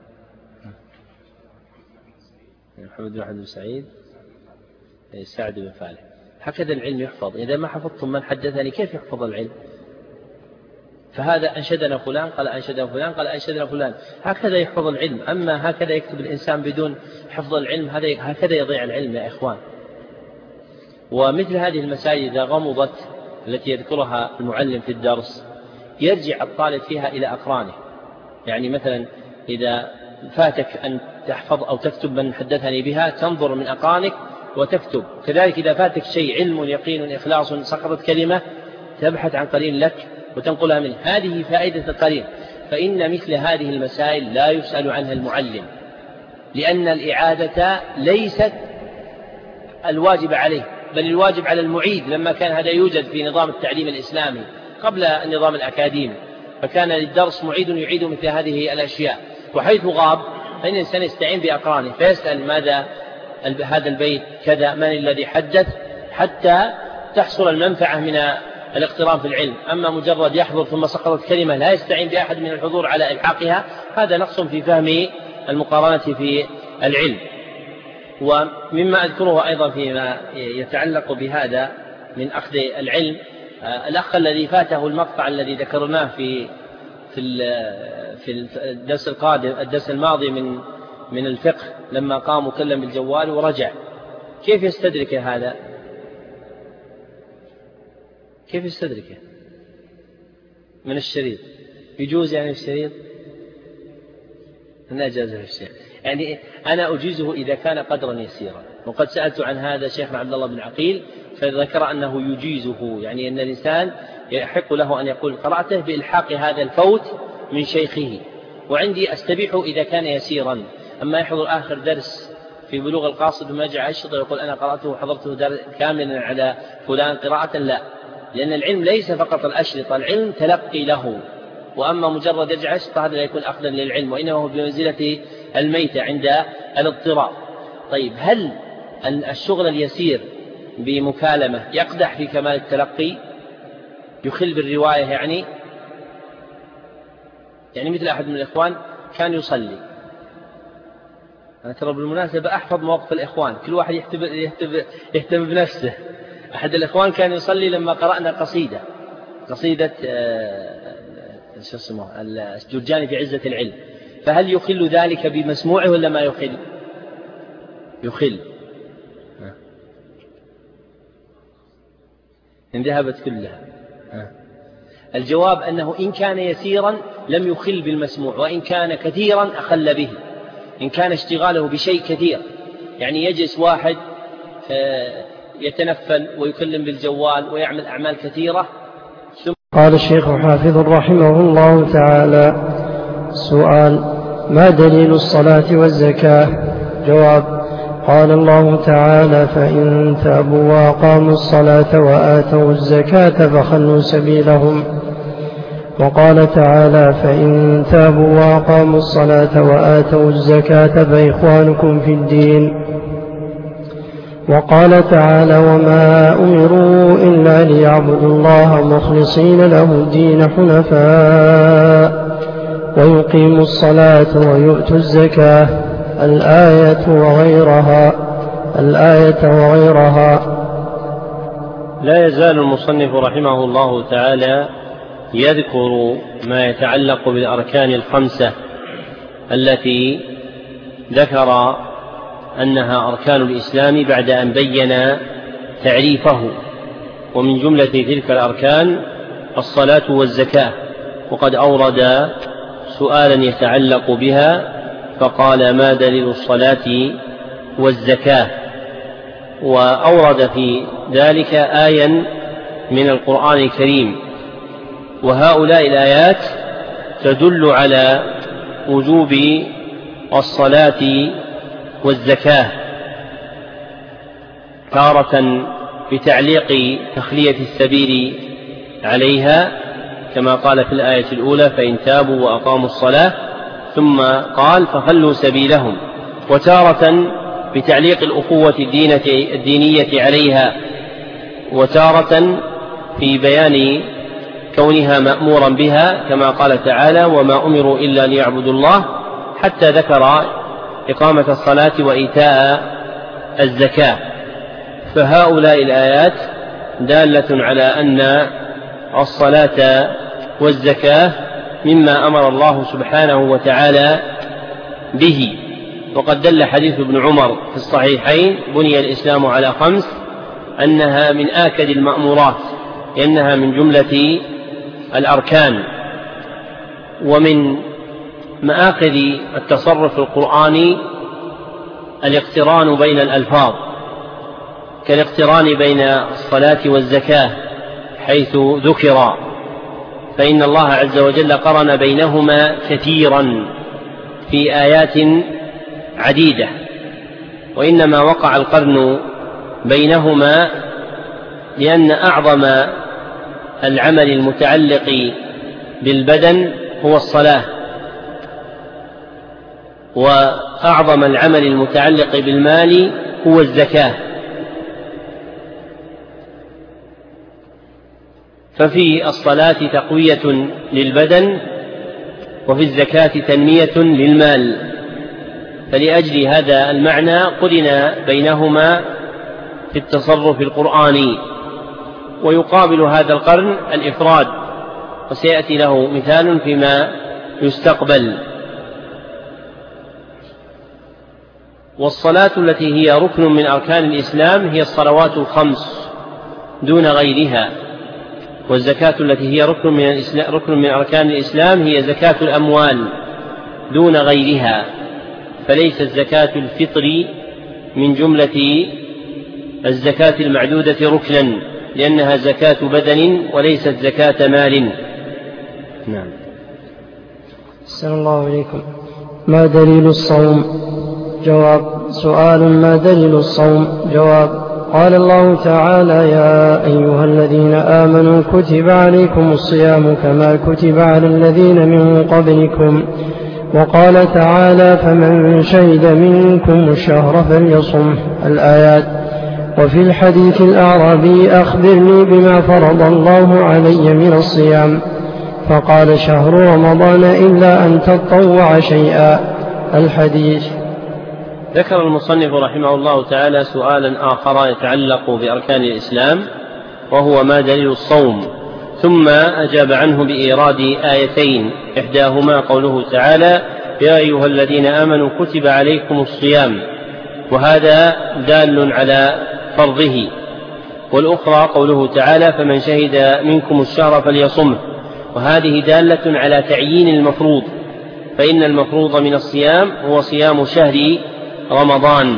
محمد بن بن سعيد سعد بن فالح. هكذا العلم يحفظ. إذا ما حفظتم من حدثني كيف يحفظ العلم؟ فهذا أنشدنا فلان قال أنشدنا فلان قال أنشدنا فلان، هكذا يحفظ العلم. أما هكذا يكتب الإنسان بدون حفظ العلم، هكذا يضيع العلم يا إخوان. ومثل هذه المسائل إذا غمضت التي يذكرها المعلم في الدرس يرجع الطالب فيها إلى أقرانه. يعني مثلا إذا فاتك أن تحفظ أو تكتب من حدثني بها تنظر من أقرانك وتكتب. كذلك إذا فاتك شيء علم يقين إخلاص سقطت كلمة تبحث عن قرين لك وتنقلها منه. هذه فائدة القرين. فإن مثل هذه المسائل لا يسأل عنها المعلم، لأن الإعادة ليست الواجب عليه، بل الواجب على المعيد. لما كان هذا يوجد في نظام التعليم الإسلامي قبل النظام الأكاديمي، فكان للدرس معيد يعيد مثل هذه الأشياء. وحيث غاب فإن الإنسان يستعين بأقرانه فيسأل ماذا هذا البيت كذا، من الذي حدث، حتى تحصل المنفعة من الاقتران في العلم. أما مجرد يحضر ثم سقطت كلمة لا يستعين بأحد من الحضور على إلحاقها، هذا نقص في فهم المقارنة في العلم. ومما أذكره أيضا فيما يتعلق بهذا من أخذ العلم، الأخ الذي فاته المقطع الذي ذكرناه في في الدرس القادم الدرس الماضي من من الفقه، لما قام وكلم بالجوال ورجع، كيف يستدرك هذا؟ كيف يستدركه من الشريط؟ يجوز يعني الشريط؟ أنا أجازه الشيء، يعني أنا أجيزه إذا كان قدرا يسيرا. وقد سألت عن هذا شيخنا عبد الله بن عقيل فذكر أنه يجيزه، يعني أن الإنسان يحق له أن يقول قرأته بإلحاق هذا الفوت من شيخه. وعندي أستبيحه إذا كان يسيرا، أما يحضر آخر درس في بلوغ القاصد وما يجعل أشرطة ويقول أنا قرأته وحضرته كاملا على فلان قراءة، لا، لأن العلم ليس فقط الأشرطة، العلم تلقي له، وأما مجرد يجعل أشرطة هذا لا يكون أخذا للعلم، وإنما هو بمنزلة الميتة عند الاضطرار. طيب، هل الشغل اليسير بمكالمة يقدح في كمال التلقي، يخل بالرواية؟ يعني يعني مثل أحد من الإخوان كان يصلي، أنا ترى بالمناسبة أحفظ مواقف الإخوان، كل واحد يهتم, يهتم, يهتم بنفسه. أحد الإخوان كان يصلي لما قرأنا قصيدة قصيدة شو اسمه الجرجاني في عزة العلم، فهل يخل ذلك بمسموعه ولا ما يخل؟ يخل. إن ذهبت كلها. الجواب أنه إن كان يسيرا لم يخل بالمسموع، وإن كان كثيرا أخل به. إن كان اشتغاله بشيء كثير، يعني يجلس واحد يتنفل ويكلم بالجوال ويعمل أعمال كثيرة. ثم قال الشيخ حافظ رحمه الله تعالى: سؤال: ما دليل الصلاة والزكاة؟ جواب: قال الله تعالى: فإن تابوا وأقاموا الصلاة وآتوا الزكاة فخلوا سبيلهم. وقال تعالى: فإن تابوا وأقاموا الصلاة وآتوا الزكاة فإخوانكم في الدين. وقال تعالى: وما أمروا إلا ليعبدوا الله مخلصين له الدين حنفاء ويقيموا الصلاة ويؤتوا الزكاة. الآية وغيرها الآية وغيرها. لا يزال المصنف رحمه الله تعالى يذكر ما يتعلق بالأركان الخمسة التي ذكر أنها أركان الإسلام بعد أن بين تعريفه. ومن جملة تلك الأركان الصلاة والزكاة، وقد أورد سؤالا يتعلق بها فقال: ما دليل الصلاة والزكاة؟ وأورد في ذلك آية من القرآن الكريم، وهؤلاء الآيات تدل على وجوب الصلاة والزكاة، تارة بتعليق تخلية السبيل عليها كما قال في الآية الأولى: فإن تابوا وأقاموا الصلاة، ثم قال: فخلوا سبيلهم، وتارة بتعليق الأخوة الدينية عليها، وتارة في بيان كونها مأمورا بها كما قال تعالى: وما أمروا إلا ليعبدوا الله، حتى ذكر إقامة الصلاة وإيتاء الزكاة. فهؤلاء الآيات دالة على أن الصلاة والزكاة مما أمر الله سبحانه وتعالى به. وقد دل حديث ابن عمر في الصحيحين: بني الإسلام على خمس، أنها من آكد المأمورات، لأنها من جملة الأركان. ومن مآخذ التصرف القرآني الاقتران بين الألفاظ، كالاقتران بين الصلاة والزكاة حيث ذكر، فإن الله عز وجل قرن بينهما كثيرا في آيات عديدة، وإنما وقع القرن بينهما لأن أعظم العمل المتعلق بالبدن هو الصلاة، وأعظم العمل المتعلق بالمال هو الزكاة. ففي الصلاة تقوية للبدن، وفي الزكاة تنمية للمال، فلأجل هذا المعنى قرن بينهما في التصرف القرآني. ويقابل هذا القرن الإفراد، وسيأتي له مثال فيما يستقبل. والصلاة التي هي ركن من أركان الإسلام هي الصلوات الخمس دون غيرها، والزكاة التي هي ركن من, الإسلام ركن من أركان الإسلام هي زكاة الأموال دون غيرها، فليست زكاة الفطر من جملة الزكاة المعدودة ركنا، لأنها زكاة بدن وليست زكاة مال. نعم. أحسن الله إليكم. ما دليل الصوم؟ جواب. سؤال: ما دليل الصوم؟ جواب: قال الله تعالى: يا أيها الذين آمنوا كتب عليكم الصيام كما كتب على الذين من قبلكم. وقال تعالى: فمن شهد منكم الشهر فليصمه. الآيات. وفي الحديث الأعرابي: أخبرني بما فرض الله علي من الصيام، فقال: شهر رمضان إلا أن تطوع شيئا. الحديث. ذكر المصنف رحمه الله تعالى سؤالا آخر يتعلق بأركان الإسلام، وهو ما دليل الصوم، ثم أجاب عنه بإيراد آيتين، إحداهما قوله تعالى: يا أيها الذين آمنوا كتب عليكم الصيام، وهذا دال على فرضه، والأخرى قوله تعالى: فمن شهد منكم الشهر فليصمه، وهذه دالة على تعيين المفروض، فإن المفروض من الصيام هو صيام شهر رمضان.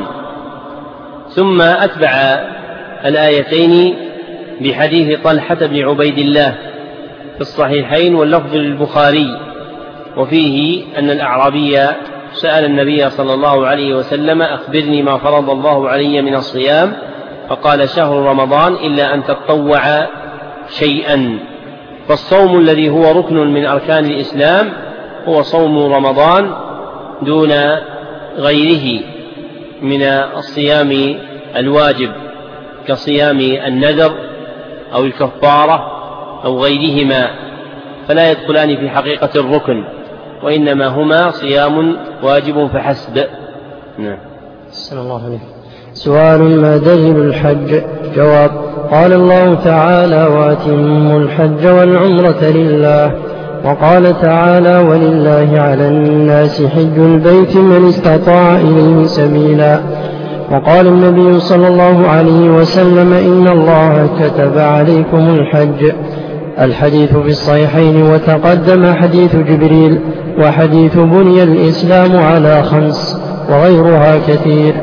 ثم أتبع الآيتين بحديث طلحة بن عبيد الله في الصحيحين واللفظ للبخاري، وفيه أن الأعرابي سأل النبي صلى الله عليه وسلم: أخبرني ما فرض الله علي من الصيام، فقال: شهر رمضان إلا أن تطوع شيئا. فالصوم الذي هو ركن من أركان الإسلام هو صوم رمضان دون غيره من الصيام الواجب، كصيام النذر أو الكفارة أو غيرهما، فلا يدخلان في حقيقة الركن، وإنما هما صيام واجب فحسب. نعم. السلام الله عليكم. سؤال: ما دليل الحج؟ جواب: قال الله تعالى: وأتموا الحج والعمرة لله. وقال تعالى: ولله على الناس حج البيت من استطاع إليه سبيلا. وقال النبي صلى الله عليه وسلم: إن الله كتب عليكم الحج. الحديث في الصحيحين، وتقدم حديث جبريل وحديث بني الإسلام على خمس وغيرها كثير.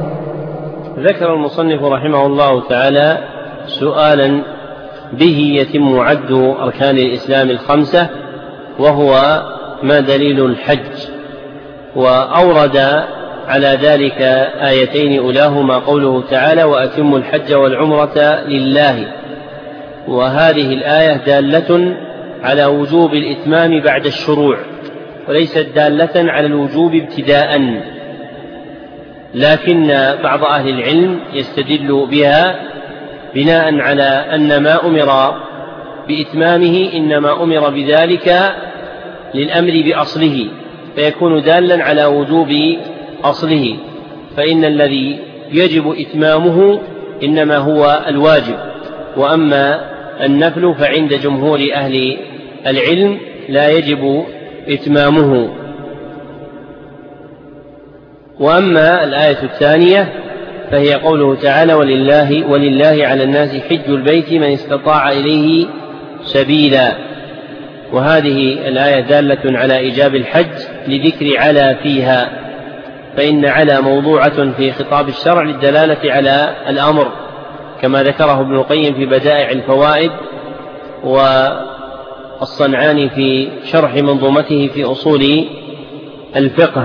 ذكر المصنف رحمه الله تعالى سؤالا به يتم عد أركان الإسلام الخمسة، وهو ما دليل الحج، وأورد على ذلك آيتين، أولاهما قوله تعالى: وأتموا الحج والعمرة لله. وهذه الآية دالة على وجوب الإتمام بعد الشروع، وليست دالة على الوجوب ابتداء، لكن بعض أهل العلم يستدل بها بناء على أن ما أمر بإتمامه إنما أمر بذلك للأمر بأصله، فيكون دالا على وجوب أصله، فإن الذي يجب إتمامه إنما هو الواجب، وأما النفل فعند جمهور أهل العلم لا يجب إتمامه. وأما الآية الثانية فهي قوله تعالى: ولله, ولله على الناس حج البيت من استطاع إليه سبيلا. وهذه الآية دالة على إيجاب الحج لذكر على فيها، فإن على موضوعة في خطاب الشرع للدلالة على الأمر، كما ذكره ابن القيم في بدائع الفوائد، والصنعاني في شرح منظومته في أصول الفقه.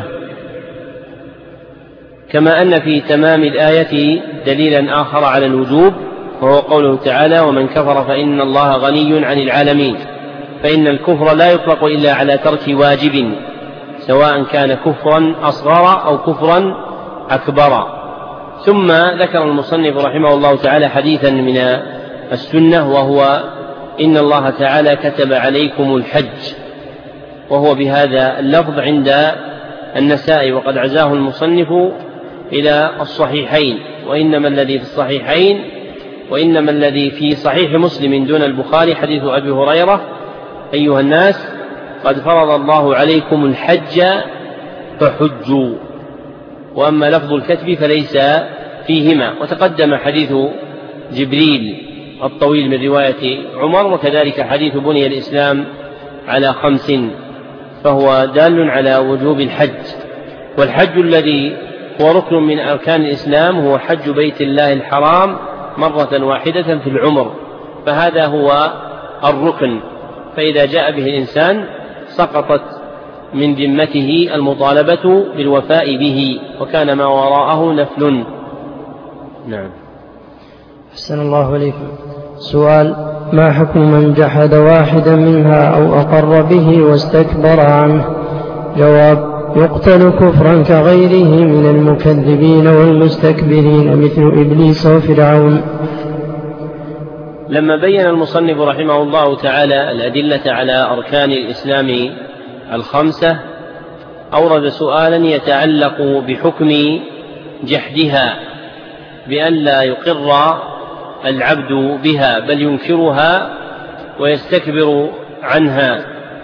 كما أن في تمام الآية دليلا آخر على الوجوب، وهو قوله تعالى: ومن كفر فإن الله غني عن العالمين. فإن الكفر لا يطلق إلا على ترك واجب، سواء كان كفرا أصغر أو كفرا أكبر. ثم ذكر المصنف رحمه الله تعالى حديثا من السنة، وهو: إن الله تعالى كتب عليكم الحج، وهو بهذا اللفظ عند النسائي، وقد عزاه المصنف إلى الصحيحين. وإنما الذي في الصحيحين وإنما الذي في صحيح مسلم دون البخاري حديث أبي هريرة: أيها الناس قد فرض الله عليكم الحج فحجوا. وأما لفظ الكتب فليس فيهما. وتقدم حديث جبريل الطويل من رواية عمر، وكذلك حديث بني الإسلام على خمس، فهو دال على وجوب الحج. والحج الذي وركن من أركان الإسلام هو حج بيت الله الحرام مرة واحدة في العمر، فهذا هو الركن، فإذا جاء به الإنسان سقطت من ذمته المطالبة بالوفاء به، وكان ما وراءه نفل. نعم. أحسن الله إليكم. سؤال: ما حكم من جحد واحدا منها أو أقر به واستكبر عنه؟ جواب: يقتل كفرا كغيره من المكذبين والمستكبرين مثل إبليس وفرعون. لما بين المصنف رحمه الله تعالى الأدلة على أركان الإسلام الخمسة أورد سؤالا يتعلق بحكم جحدها، بأن لا يقر العبد بها بل ينكرها ويستكبر عنها،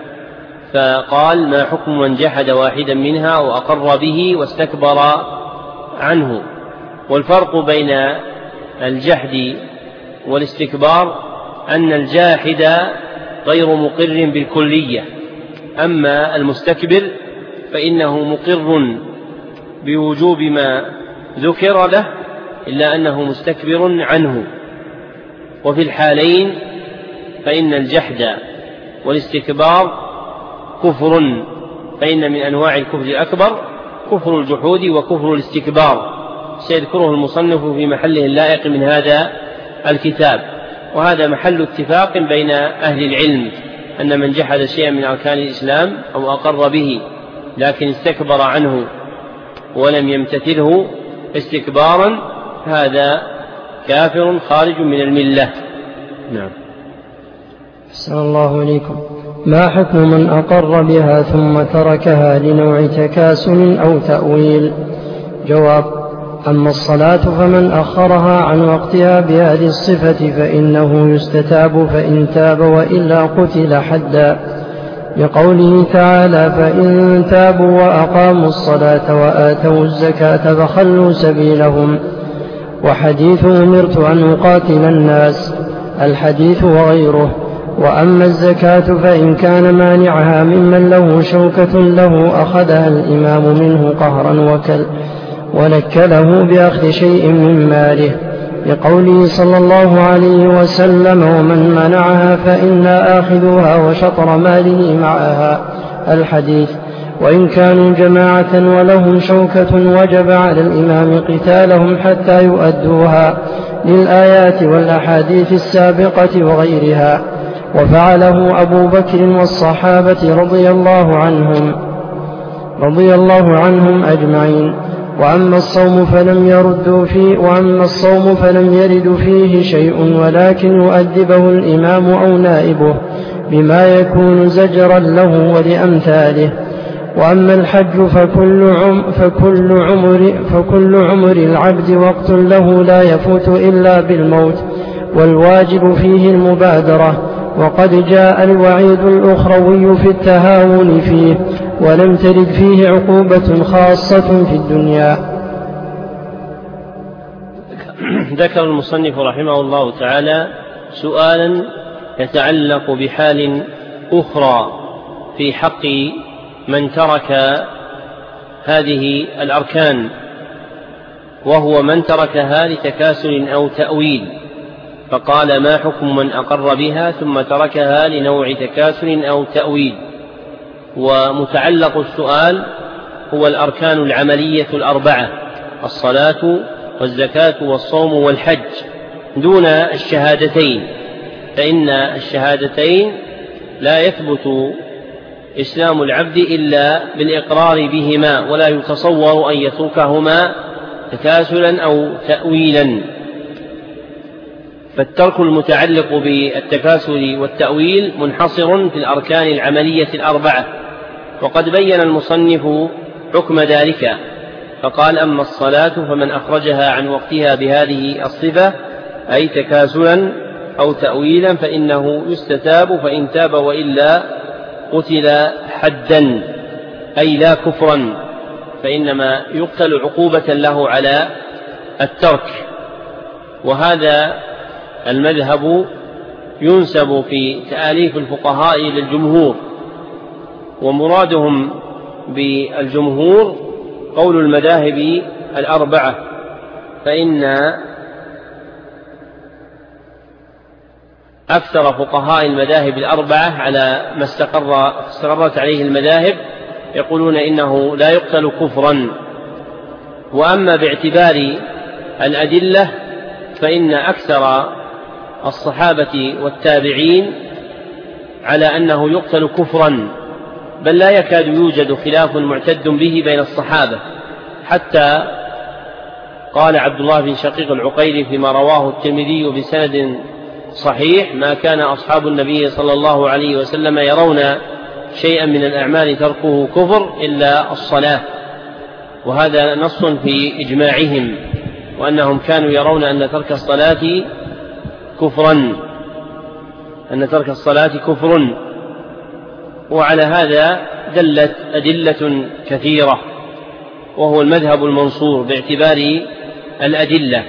فقال: ما حكم من جحد واحدا منها وأقر به واستكبر عنه؟ والفرق بين الجحد والاستكبار أن الجاحد غير مقر بالكلية، أما المستكبر فإنه مقر بوجوب ما ذكر له إلا أنه مستكبر عنه. وفي الحالين فإن الجحد والاستكبار كفر، فإن من أنواع الكفر الأكبر كفر الجحود وكفر الاستكبار، سيذكره المصنف في محله اللائق من هذا الكتاب. وهذا محل اتفاق بين أهل العلم أن من جحد شيئا من أركان الإسلام أو أقر به لكن استكبر عنه ولم يمتثله استكبارا هذا كافر خارج من الملة. نعم. أحسن الله إليكم. ما حكم من أقر بها ثم تركها لنوع تكاسل أو تأويل؟ جواب: أما الصلاة فمن أخرها عن وقتها بهذه الصفة فإنه يستتاب فإن تاب وإلا قتل حدا، لقوله تعالى: فإن تابوا وأقاموا الصلاة وآتوا الزكاة فخلوا سبيلهم، وحديث أمرت أن أقاتل الناس الحديث وغيره. وأما الزكاة فإن كان مانعها ممن له شوكة له أخذها الإمام منه قهرا وكل ونكله بأخذ شيء من ماله، لقوله صلى الله عليه وسلم: ومن منعها فإنا آخذها وشطر ماله معها الحديث. وإن كانوا جماعة ولهم شوكة وجب على الإمام قتالهم حتى يؤدوها للآيات والأحاديث السابقة وغيرها، وفعله أبو بكر والصحابة رضي الله عنهم رضي الله عنهم أجمعين. وأما الصوم فلم يرد فيه وأما الصوم فلم يرد فيه شيء، ولكن يؤدبه الإمام أو نائبه بما يكون زجرا له ولأمثاله. وأما الحج فكل عم فكل عمر فكل عمر العبد وقت له لا يفوت إلا بالموت، والواجب فيه المبادرة، وقد جاء الوعيد الأخروي في التهاون فيه، ولم ترد فيه عقوبة خاصة في الدنيا. ذكر المصنف رحمه الله تعالى سؤالا يتعلق بحال أخرى في حق من ترك هذه الأركان، وهو من تركها لتكاسل أو تأويل، فقال: ما حكم من أقر بها ثم تركها لنوع تكاسل أو تأويل؟ ومتعلق السؤال هو الأركان العملية الأربعة: الصلاة والزكاة والصوم والحج، دون الشهادتين، فإن الشهادتين لا يثبت إسلام العبد إلا بالإقرار بهما، ولا يتصور أن يتركهما تكاسلا أو تأويلا. فالترك المتعلق بالتكاسل والتأويل منحصر في الأركان العملية الأربعة، وقد بين المصنف حكم ذلك فقال: أما الصلاة فمن أخرجها عن وقتها بهذه الصفة أي تكاسلا أو تأويلا فإنه يستتاب فإن تاب وإلا قتل حدا، أي لا كفرا، فإنما يقتل عقوبة له على الترك. وهذا المذهب ينسب في تآليف الفقهاء للجمهور، ومرادهم بالجمهور قول المذاهب الأربعة، فإن أكثر فقهاء المذاهب الأربعة على ما استقر استقرت عليه المذاهب يقولون إنه لا يقتل كفرا. وأما باعتبار الأدلة فإن أكثر الصحابة والتابعين على أنه يقتل كفرا، بل لا يكاد يوجد خلاف معتد به بين الصحابة، حتى قال عبد الله بن شقيق العقيلي فيما رواه الترمذي بسند صحيح: ما كان أصحاب النبي صلى الله عليه وسلم يرون شيئا من الأعمال تركه كفر إلا الصلاة. وهذا نص في إجماعهم، وأنهم كانوا يرون أن ترك الصلاة كفرا أن ترك الصلاة كفر. وعلى هذا دلت أدلة كثيرة، وهو المذهب المنصور باعتبار الأدلة.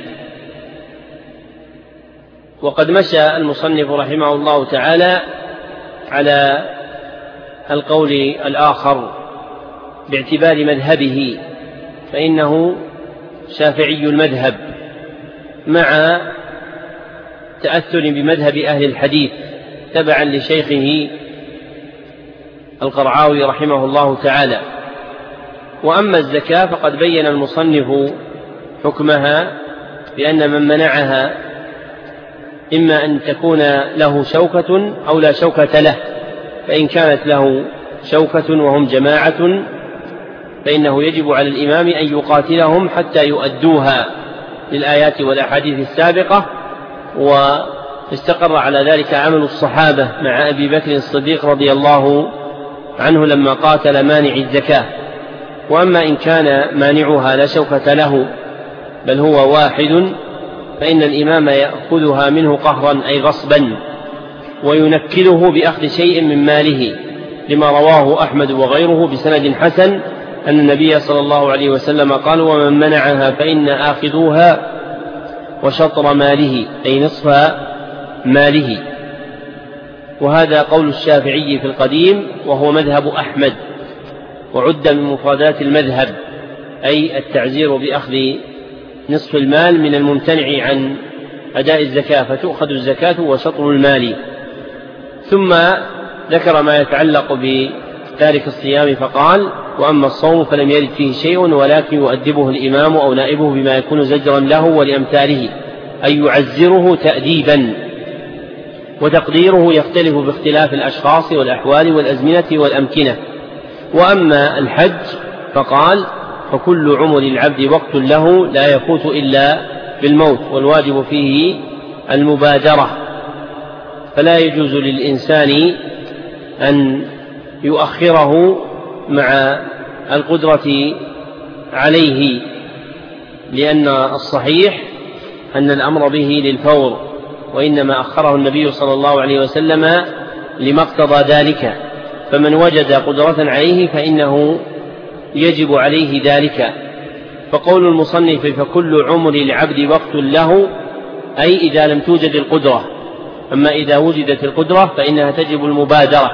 وقد مشى المصنف رحمه الله تعالى على القول الآخر باعتبار مذهبه، فإنه شافعي المذهب مع تأثر بمذهب أهل الحديث تبعا لشيخه القرعاوي رحمه الله تعالى. وأما الزكاة فقد بين المصنف حكمها بأن من منعها إما أن تكون له شوكة أو لا شوكة له، فإن كانت له شوكة وهم جماعة فإنه يجب على الإمام أن يقاتلهم حتى يؤدوها للآيات والأحاديث السابقة. واستقر على ذلك عمل الصحابة مع أبي بكر الصديق رضي الله عنه لما قاتل مانع الزكاة. وأما إن كان مانعها لا شوكة له بل هو واحد فإن الإمام يأخذها منه قهرا أي غصبا وينكله بأخذ شيء من ماله، لما رواه أحمد وغيره بسند حسن أن النبي صلى الله عليه وسلم قال: ومن منعها فإن آخذوها وشطر ماله أي نصف ماله. وهذا قول الشافعي في القديم، وهو مذهب أحمد، وعد من مفردات المذهب، أي التعزير بأخذ نصف المال من الممتنع عن أداء الزكاة، فتؤخذ الزكاة وشطر المال. ثم ذكر ما يتعلق بتارك الصيام فقال: وأما الصوم فلم يرد فيه شيء ولكن يؤدبه الإمام أو نائبه بما يكون زجرا له ولأمثاله، أي يعزره تأديبا، وتقديره يختلف باختلاف الأشخاص والأحوال والأزمنة والأمكنة. وأما الحج فقال: فكل عمر العبد وقت له لا يفوت إلا بالموت، والواجب فيه المبادرة، فلا يجوز للإنسان أن يؤخره مع القدرة عليه، لأن الصحيح أن الأمر به للفور، وإنما أخره النبي صلى الله عليه وسلم لما اقتضى ذلك. فمن وجد قدرة عليه فإنه يجب عليه ذلك. فقول المصنف: فكل عمر العبد وقت له، أي إذا لم توجد القدرة. أما إذا وجدت القدرة فإنها تجب المبادرة.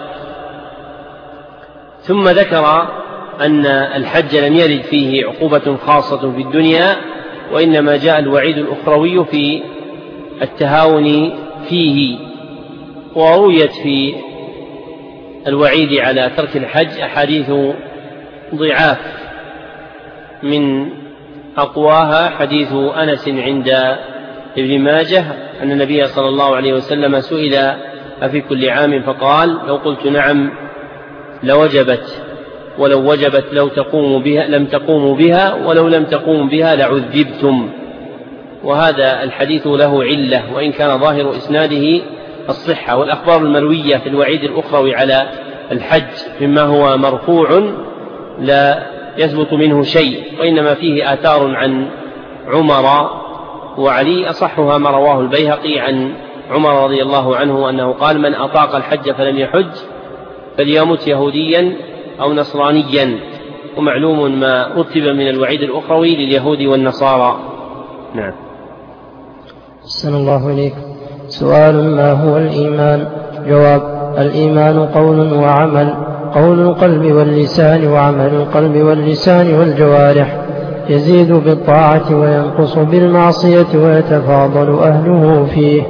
ثم ذكر أن الحج لم يرد فيه عقوبة خاصة في الدنيا، وإنما جاء الوعيد الأخروي في التهاون فيه. ورويت في الوعيد على ترك الحج أحاديث ضعاف، من أقواها حديث أنس عند ابن ماجه أن النبي صلى الله عليه وسلم سئل: أفي كل عام؟ فقال: لو قلت نعم لوجبت، ولو وجبت لو تقوم بها لم تقوموا بها، ولو لم تقوموا بها لعذبتم. وهذا الحديث له علة، وإن كان ظاهر إسناده الصحة. والأخبار المروية في الوعيد الأخروي على الحج مما هو مرفوع لا يثبت منه شيء، وإنما فيه آثار عن عمر وعلي، أصحها ما رواه البيهقي عن عمر رضي الله عنه أنه قال: من أطاق الحج فلم يحج فليمت يهوديا أو نصرانيا. ومعلوم ما رتب من الوعيد الأخروي لليهود والنصارى. نعم. أحسن الله إليك. سؤال: ما هو الإيمان؟ جواب: الإيمان قول وعمل، قول القلب واللسان وعمل القلب واللسان والجوارح. يزيد بالطاعة وينقص بالمعصية ويتفاضل أهله فيه.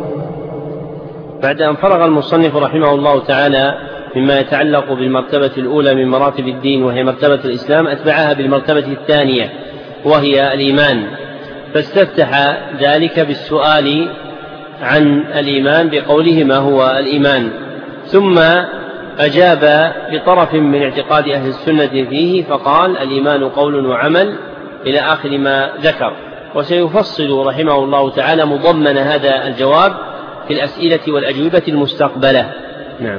بعد أن فرغ المصنف رحمه الله تعالى مما يتعلق بالمرتبة الأولى من مراتب الدين وهي مرتبة الإسلام، أتبعها بالمرتبة الثانية وهي الإيمان، فاستفتح ذلك بالسؤال عن الإيمان بقوله ما هو الإيمان، ثم أجاب بطرف من اعتقاد أهل السنة فيه فقال الإيمان قول وعمل إلى آخر ما ذكر. وسيفصل رحمه الله تعالى مضمن هذا الجواب في الأسئلة والأجوبة المستقبلة. نعم.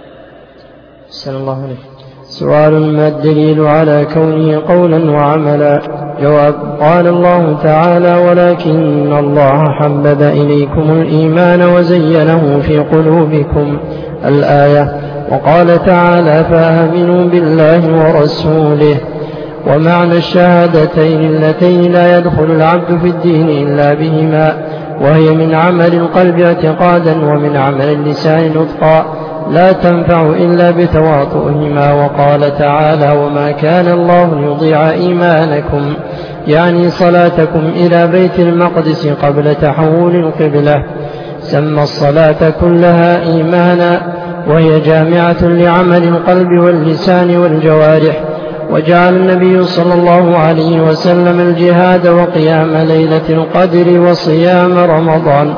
أحسن الله عليك. سؤال: ما الدليل على كونه قولا وعملا؟ جواب: قال الله تعالى: ولكن الله حبب إليكم الإيمان وزينه في قلوبكم، الآية. وقال تعالى: فآمنوا بالله ورسوله. ومعنى الشهادتين اللتين لا يدخل العبد في الدين إلا بهما، وهي من عمل القلب اعتقادا ومن عمل اللسان نطقا، لا تنفع إلا بتواطؤهما. وقال تعالى: وما كان الله ليضيع إيمانكم، يعني صلاتكم إلى بيت المقدس قبل تحول القبلة. سمى الصلاة كلها إيمانا، وهي جامعة لعمل القلب واللسان والجوارح. وجعل النبي صلى الله عليه وسلم الجهاد وقيام ليلة القدر وصيام رمضان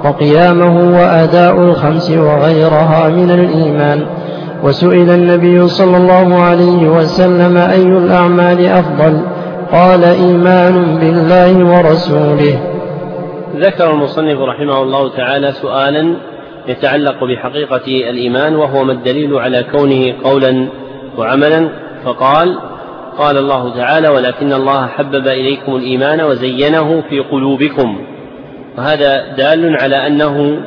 وقيامه وأداء الخمس وغيرها من الإيمان. وسئل النبي صلى الله عليه وسلم: أي الأعمال أفضل؟ قال: إيمان بالله ورسوله. ذكر المصنف رحمه الله تعالى سؤالا يتعلق بحقيقة الإيمان، وهو ما الدليل على كونه قولا وعملا، فقال: قال الله تعالى: ولكن الله حبب إليكم الإيمان وزينه في قلوبكم. وهذا دال على أنه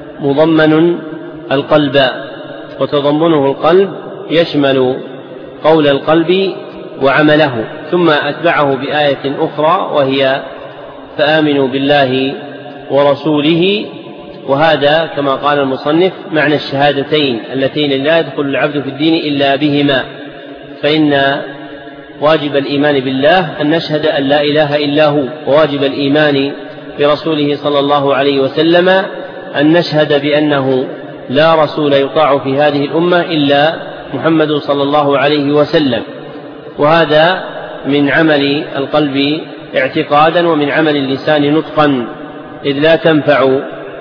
مضمن القلب، وتضمنه القلب يشمل قول القلب وعمله. ثم أتبعه بآية أخرى وهي: فآمنوا بالله ورسوله. وهذا كما قال المصنف معنى الشهادتين اللتين لا يدخل العبد في الدين إلا بهما، فإن واجب الإيمان بالله أن نشهد أن لا إله إلا هو، وواجب الإيمان برسوله صلى الله عليه وسلم أن نشهد بأنه لا رسول يطاع في هذه الأمة إلا محمد صلى الله عليه وسلم. وهذا من عمل القلب اعتقادا ومن عمل اللسان نطقا، إذ لا تنفع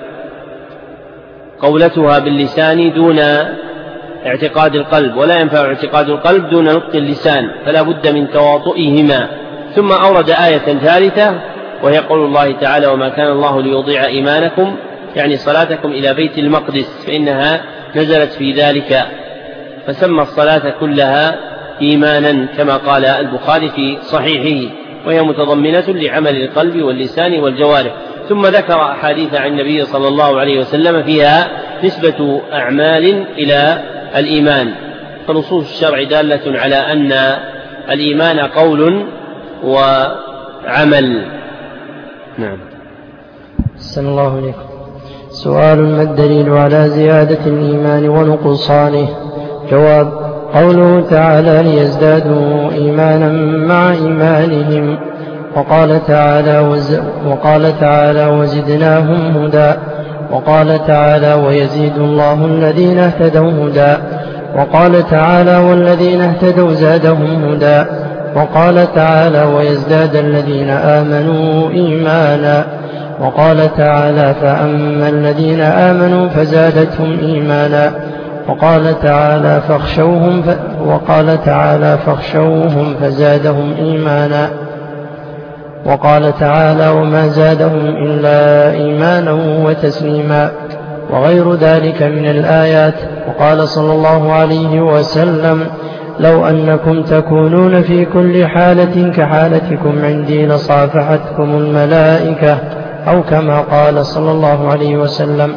قولتها باللسان دون اعتقاد القلب، ولا ينفع اعتقاد القلب دون نطق اللسان، فلا بد من تواطؤهما. ثم أورد آية ثالثة وهي قول الله تعالى: وما كان الله ليضيع إيمانكم، يعني صلاتكم إلى بيت المقدس، فإنها نزلت في ذلك، فسمى الصلاة كلها إيمانا كما قال البخاري في صحيحه، وهي متضمنة لعمل القلب واللسان والجوارح. ثم ذكر أحاديث عن النبي صلى الله عليه وسلم فيها نسبة أعمال إلى الإيمان، فنصوص الشرع دالة على أن الإيمان قول وعمل. نعم. أحسن الله عليكم. سؤال: ما الدليل على زيادة الإيمان ونقصانه؟ جواب: قوله تعالى: ليزدادوا إيمانا مع إيمانهم. وقال تعالى وز... وقال تعالى: وزدناهم هدى. وقال تعالى: ويزيد الله الذين اهتدوا هدى. وقال تعالى: والذين اهتدوا زادهم هدى. وقال تعالى: ويزداد الذين آمنوا إيمانا. وقال تعالى: فأما الذين آمنوا فزادتهم إيمانا. وقال تعالى: فاخشوهم ف... وقال تعالى: فاخشوهم فزادهم إيمانا. وقال تعالى: وما زادهم إلا إيمانا وتسليما، وغير ذلك من الآيات. وقال صلى الله عليه وسلم: لو أنكم تكونون في كل حالة كحالتكم عندي لصافحتكم الملائكة، أو كما قال صلى الله عليه وسلم.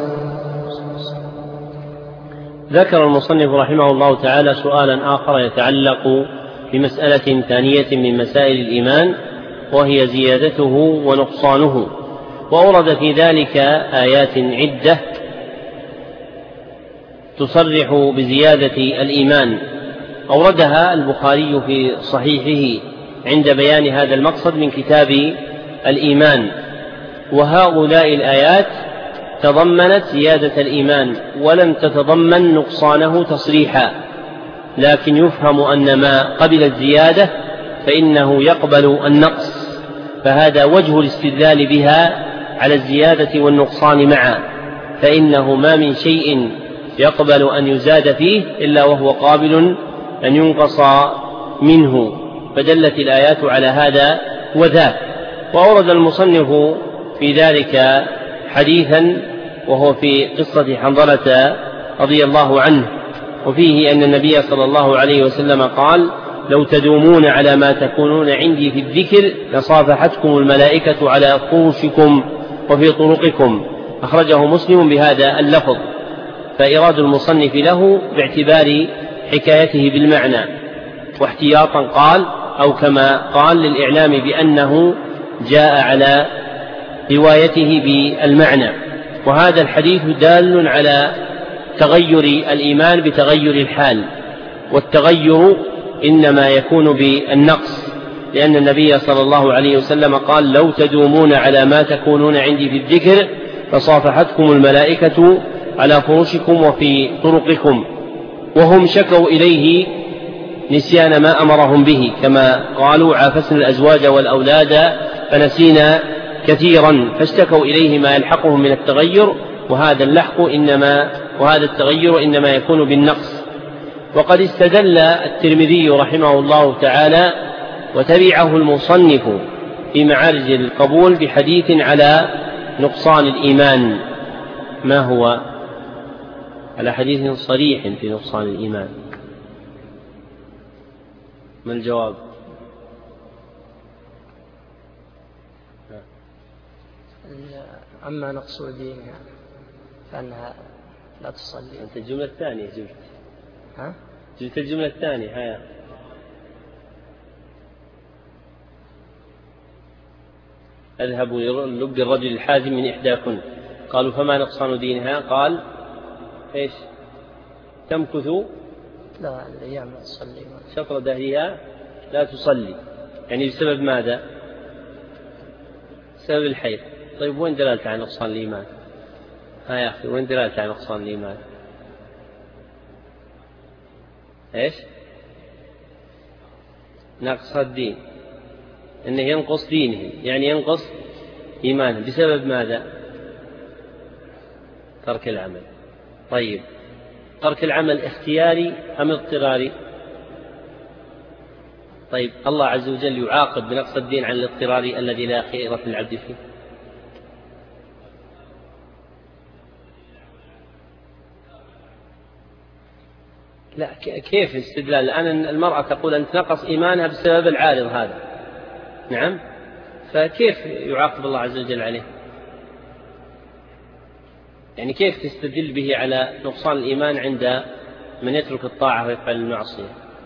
ذكر المصنف رحمه الله تعالى سؤالا آخر يتعلق بمسألة ثانية من مسائل الإيمان، وهي زيادته ونقصانه، وأورد في ذلك آيات عدة تصرح بزيادة الإيمان. أوردها البخاري في صحيحه عند بيان هذا المقصد من كتاب الإيمان. وهؤلاء الآيات تضمنت زيادة الإيمان ولم تتضمن نقصانه تصريحا، لكن يفهم أن ما قبل الزيادة فإنه يقبل النقص، فهذا وجه الاستدلال بها على الزيادة والنقصان معا، فإنه ما من شيء يقبل أن يزاد فيه إلا وهو قابل أن ينقص منه، فدلت الآيات على هذا وذاك. وأورد المصنف في ذلك حديثا وهو في قصة حنظلة رضي الله عنه، وفيه أن النبي صلى الله عليه وسلم قال: لو تدومون على ما تكونون عندي في الذكر لصافحتكم الملائكة على فرشكم وفي طرقكم. أخرجه مسلم بهذا اللفظ، فإراد المصنف له باعتبار حكايته بالمعنى، واحتياطا قال أو كما قال للإعلام بأنه جاء على روايته بالمعنى. وهذا الحديث دال على تغير الإيمان بتغير الحال، والتغير إنما يكون بالنقص، لأن النبي صلى الله عليه وسلم قال: لو تدومون على ما تكونون عندي في الذكر فصافحتكم الملائكة على فرشكم وفي طرقكم. وهم شكوا إليه نسيان ما أمرهم به، كما قالوا: عافسنا الأزواج والأولاد فنسينا كثيرا، فاشتكوا إليه ما يلحقهم من التغير، وهذا اللحق إنما وهذا التغير إنما يكون بالنقص. وقد استدل الترمذي رحمه الله تعالى وتبعه المصنف في معارج القبول بحديث على نقصان الإيمان. ما هو؟ على حديث صريح في نقصان الإيمان. ما الجواب؟ أما نقص دينها فأنها لا تصلي. أنت الجملة الثانية جبت ها؟ جبت الجملة الثانية. هيا أذهب للب الرجل الحازم من إحداكن. قالوا: فما نقصان دينها؟ قال: إيش؟ تمكث لا الأيام لا تصلي، شطر دهرها لا تصلي، يعني بسبب ماذا؟ بسبب الحيض. طيب وين دلالة على نقصان الإيمان؟ ها يا أخي، وين دلالة على نقصان الإيمان؟ إيش؟ نقص الدين، أنه ينقص دينه، يعني ينقص إيمانه بسبب ماذا؟ ترك العمل. طيب ترك العمل اختياري أم اضطراري؟ طيب الله عز وجل يعاقب بنقص الدين عن الاضطراري الذي لا خير في العبد فيه؟ لا، كيف استدلال؟ الآن المرأة تقول أن نقص إيمانها بسبب العارض هذا، نعم، فكيف يعاقب الله عز وجل عليه؟ يعني كيف تستدل به على نقصان الإيمان عند من يترك الطاعة ويفعل المعصية؟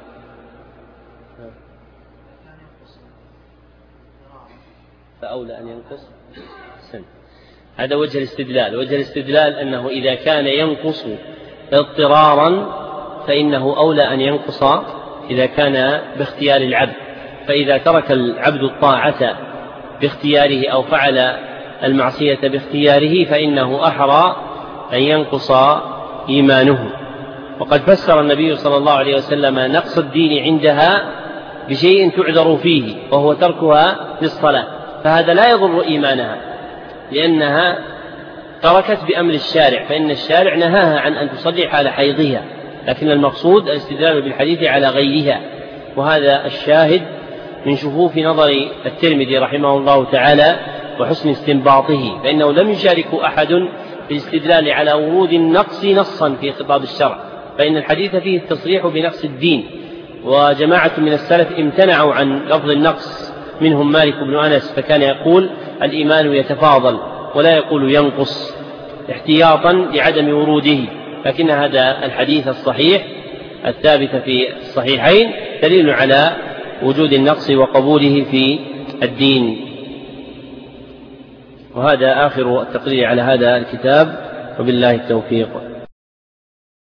فأولى أن ينقص سن. هذا وجه الاستدلال. وجه الاستدلال أنه إذا كان ينقص اضطرارا فإنه أولى أن ينقص إذا كان باختيار العبد، فإذا ترك العبد الطاعة باختياره أو فعل المعصية باختياره فإنه أحرى أن ينقص إيمانه. وقد فسر النبي صلى الله عليه وسلم نقص الدين عندها بشيء تعذر فيه وهو تركها للصلاة، فهذا لا يضر إيمانها لأنها تركت بأمر الشارع، فإن الشارع نهاها عن أن تصلي حال حيضها، لكن المقصود الاستدلال بالحديث على غيرها. وهذا الشاهد من شفوف نظر الترمذي رحمه الله تعالى وحسن استنباطه، فإنه لم يشارك أحد في الاستدلال على ورود النقص نصا في خطاب الشرع، فإن الحديث فيه التصريح بنقص الدين، وجماعة من السلف امتنعوا عن لفظ النقص، منهم مالك بن أنس، فكان يقول الإيمان يتفاضل ولا يقول ينقص احتياطا لعدم وروده، لكن هذا الحديث الصحيح الثابت في الصحيحين دليل على وجود النقص وقبوله في الدين. وهذا آخر التقرير على هذا الكتاب، وبالله التوفيق.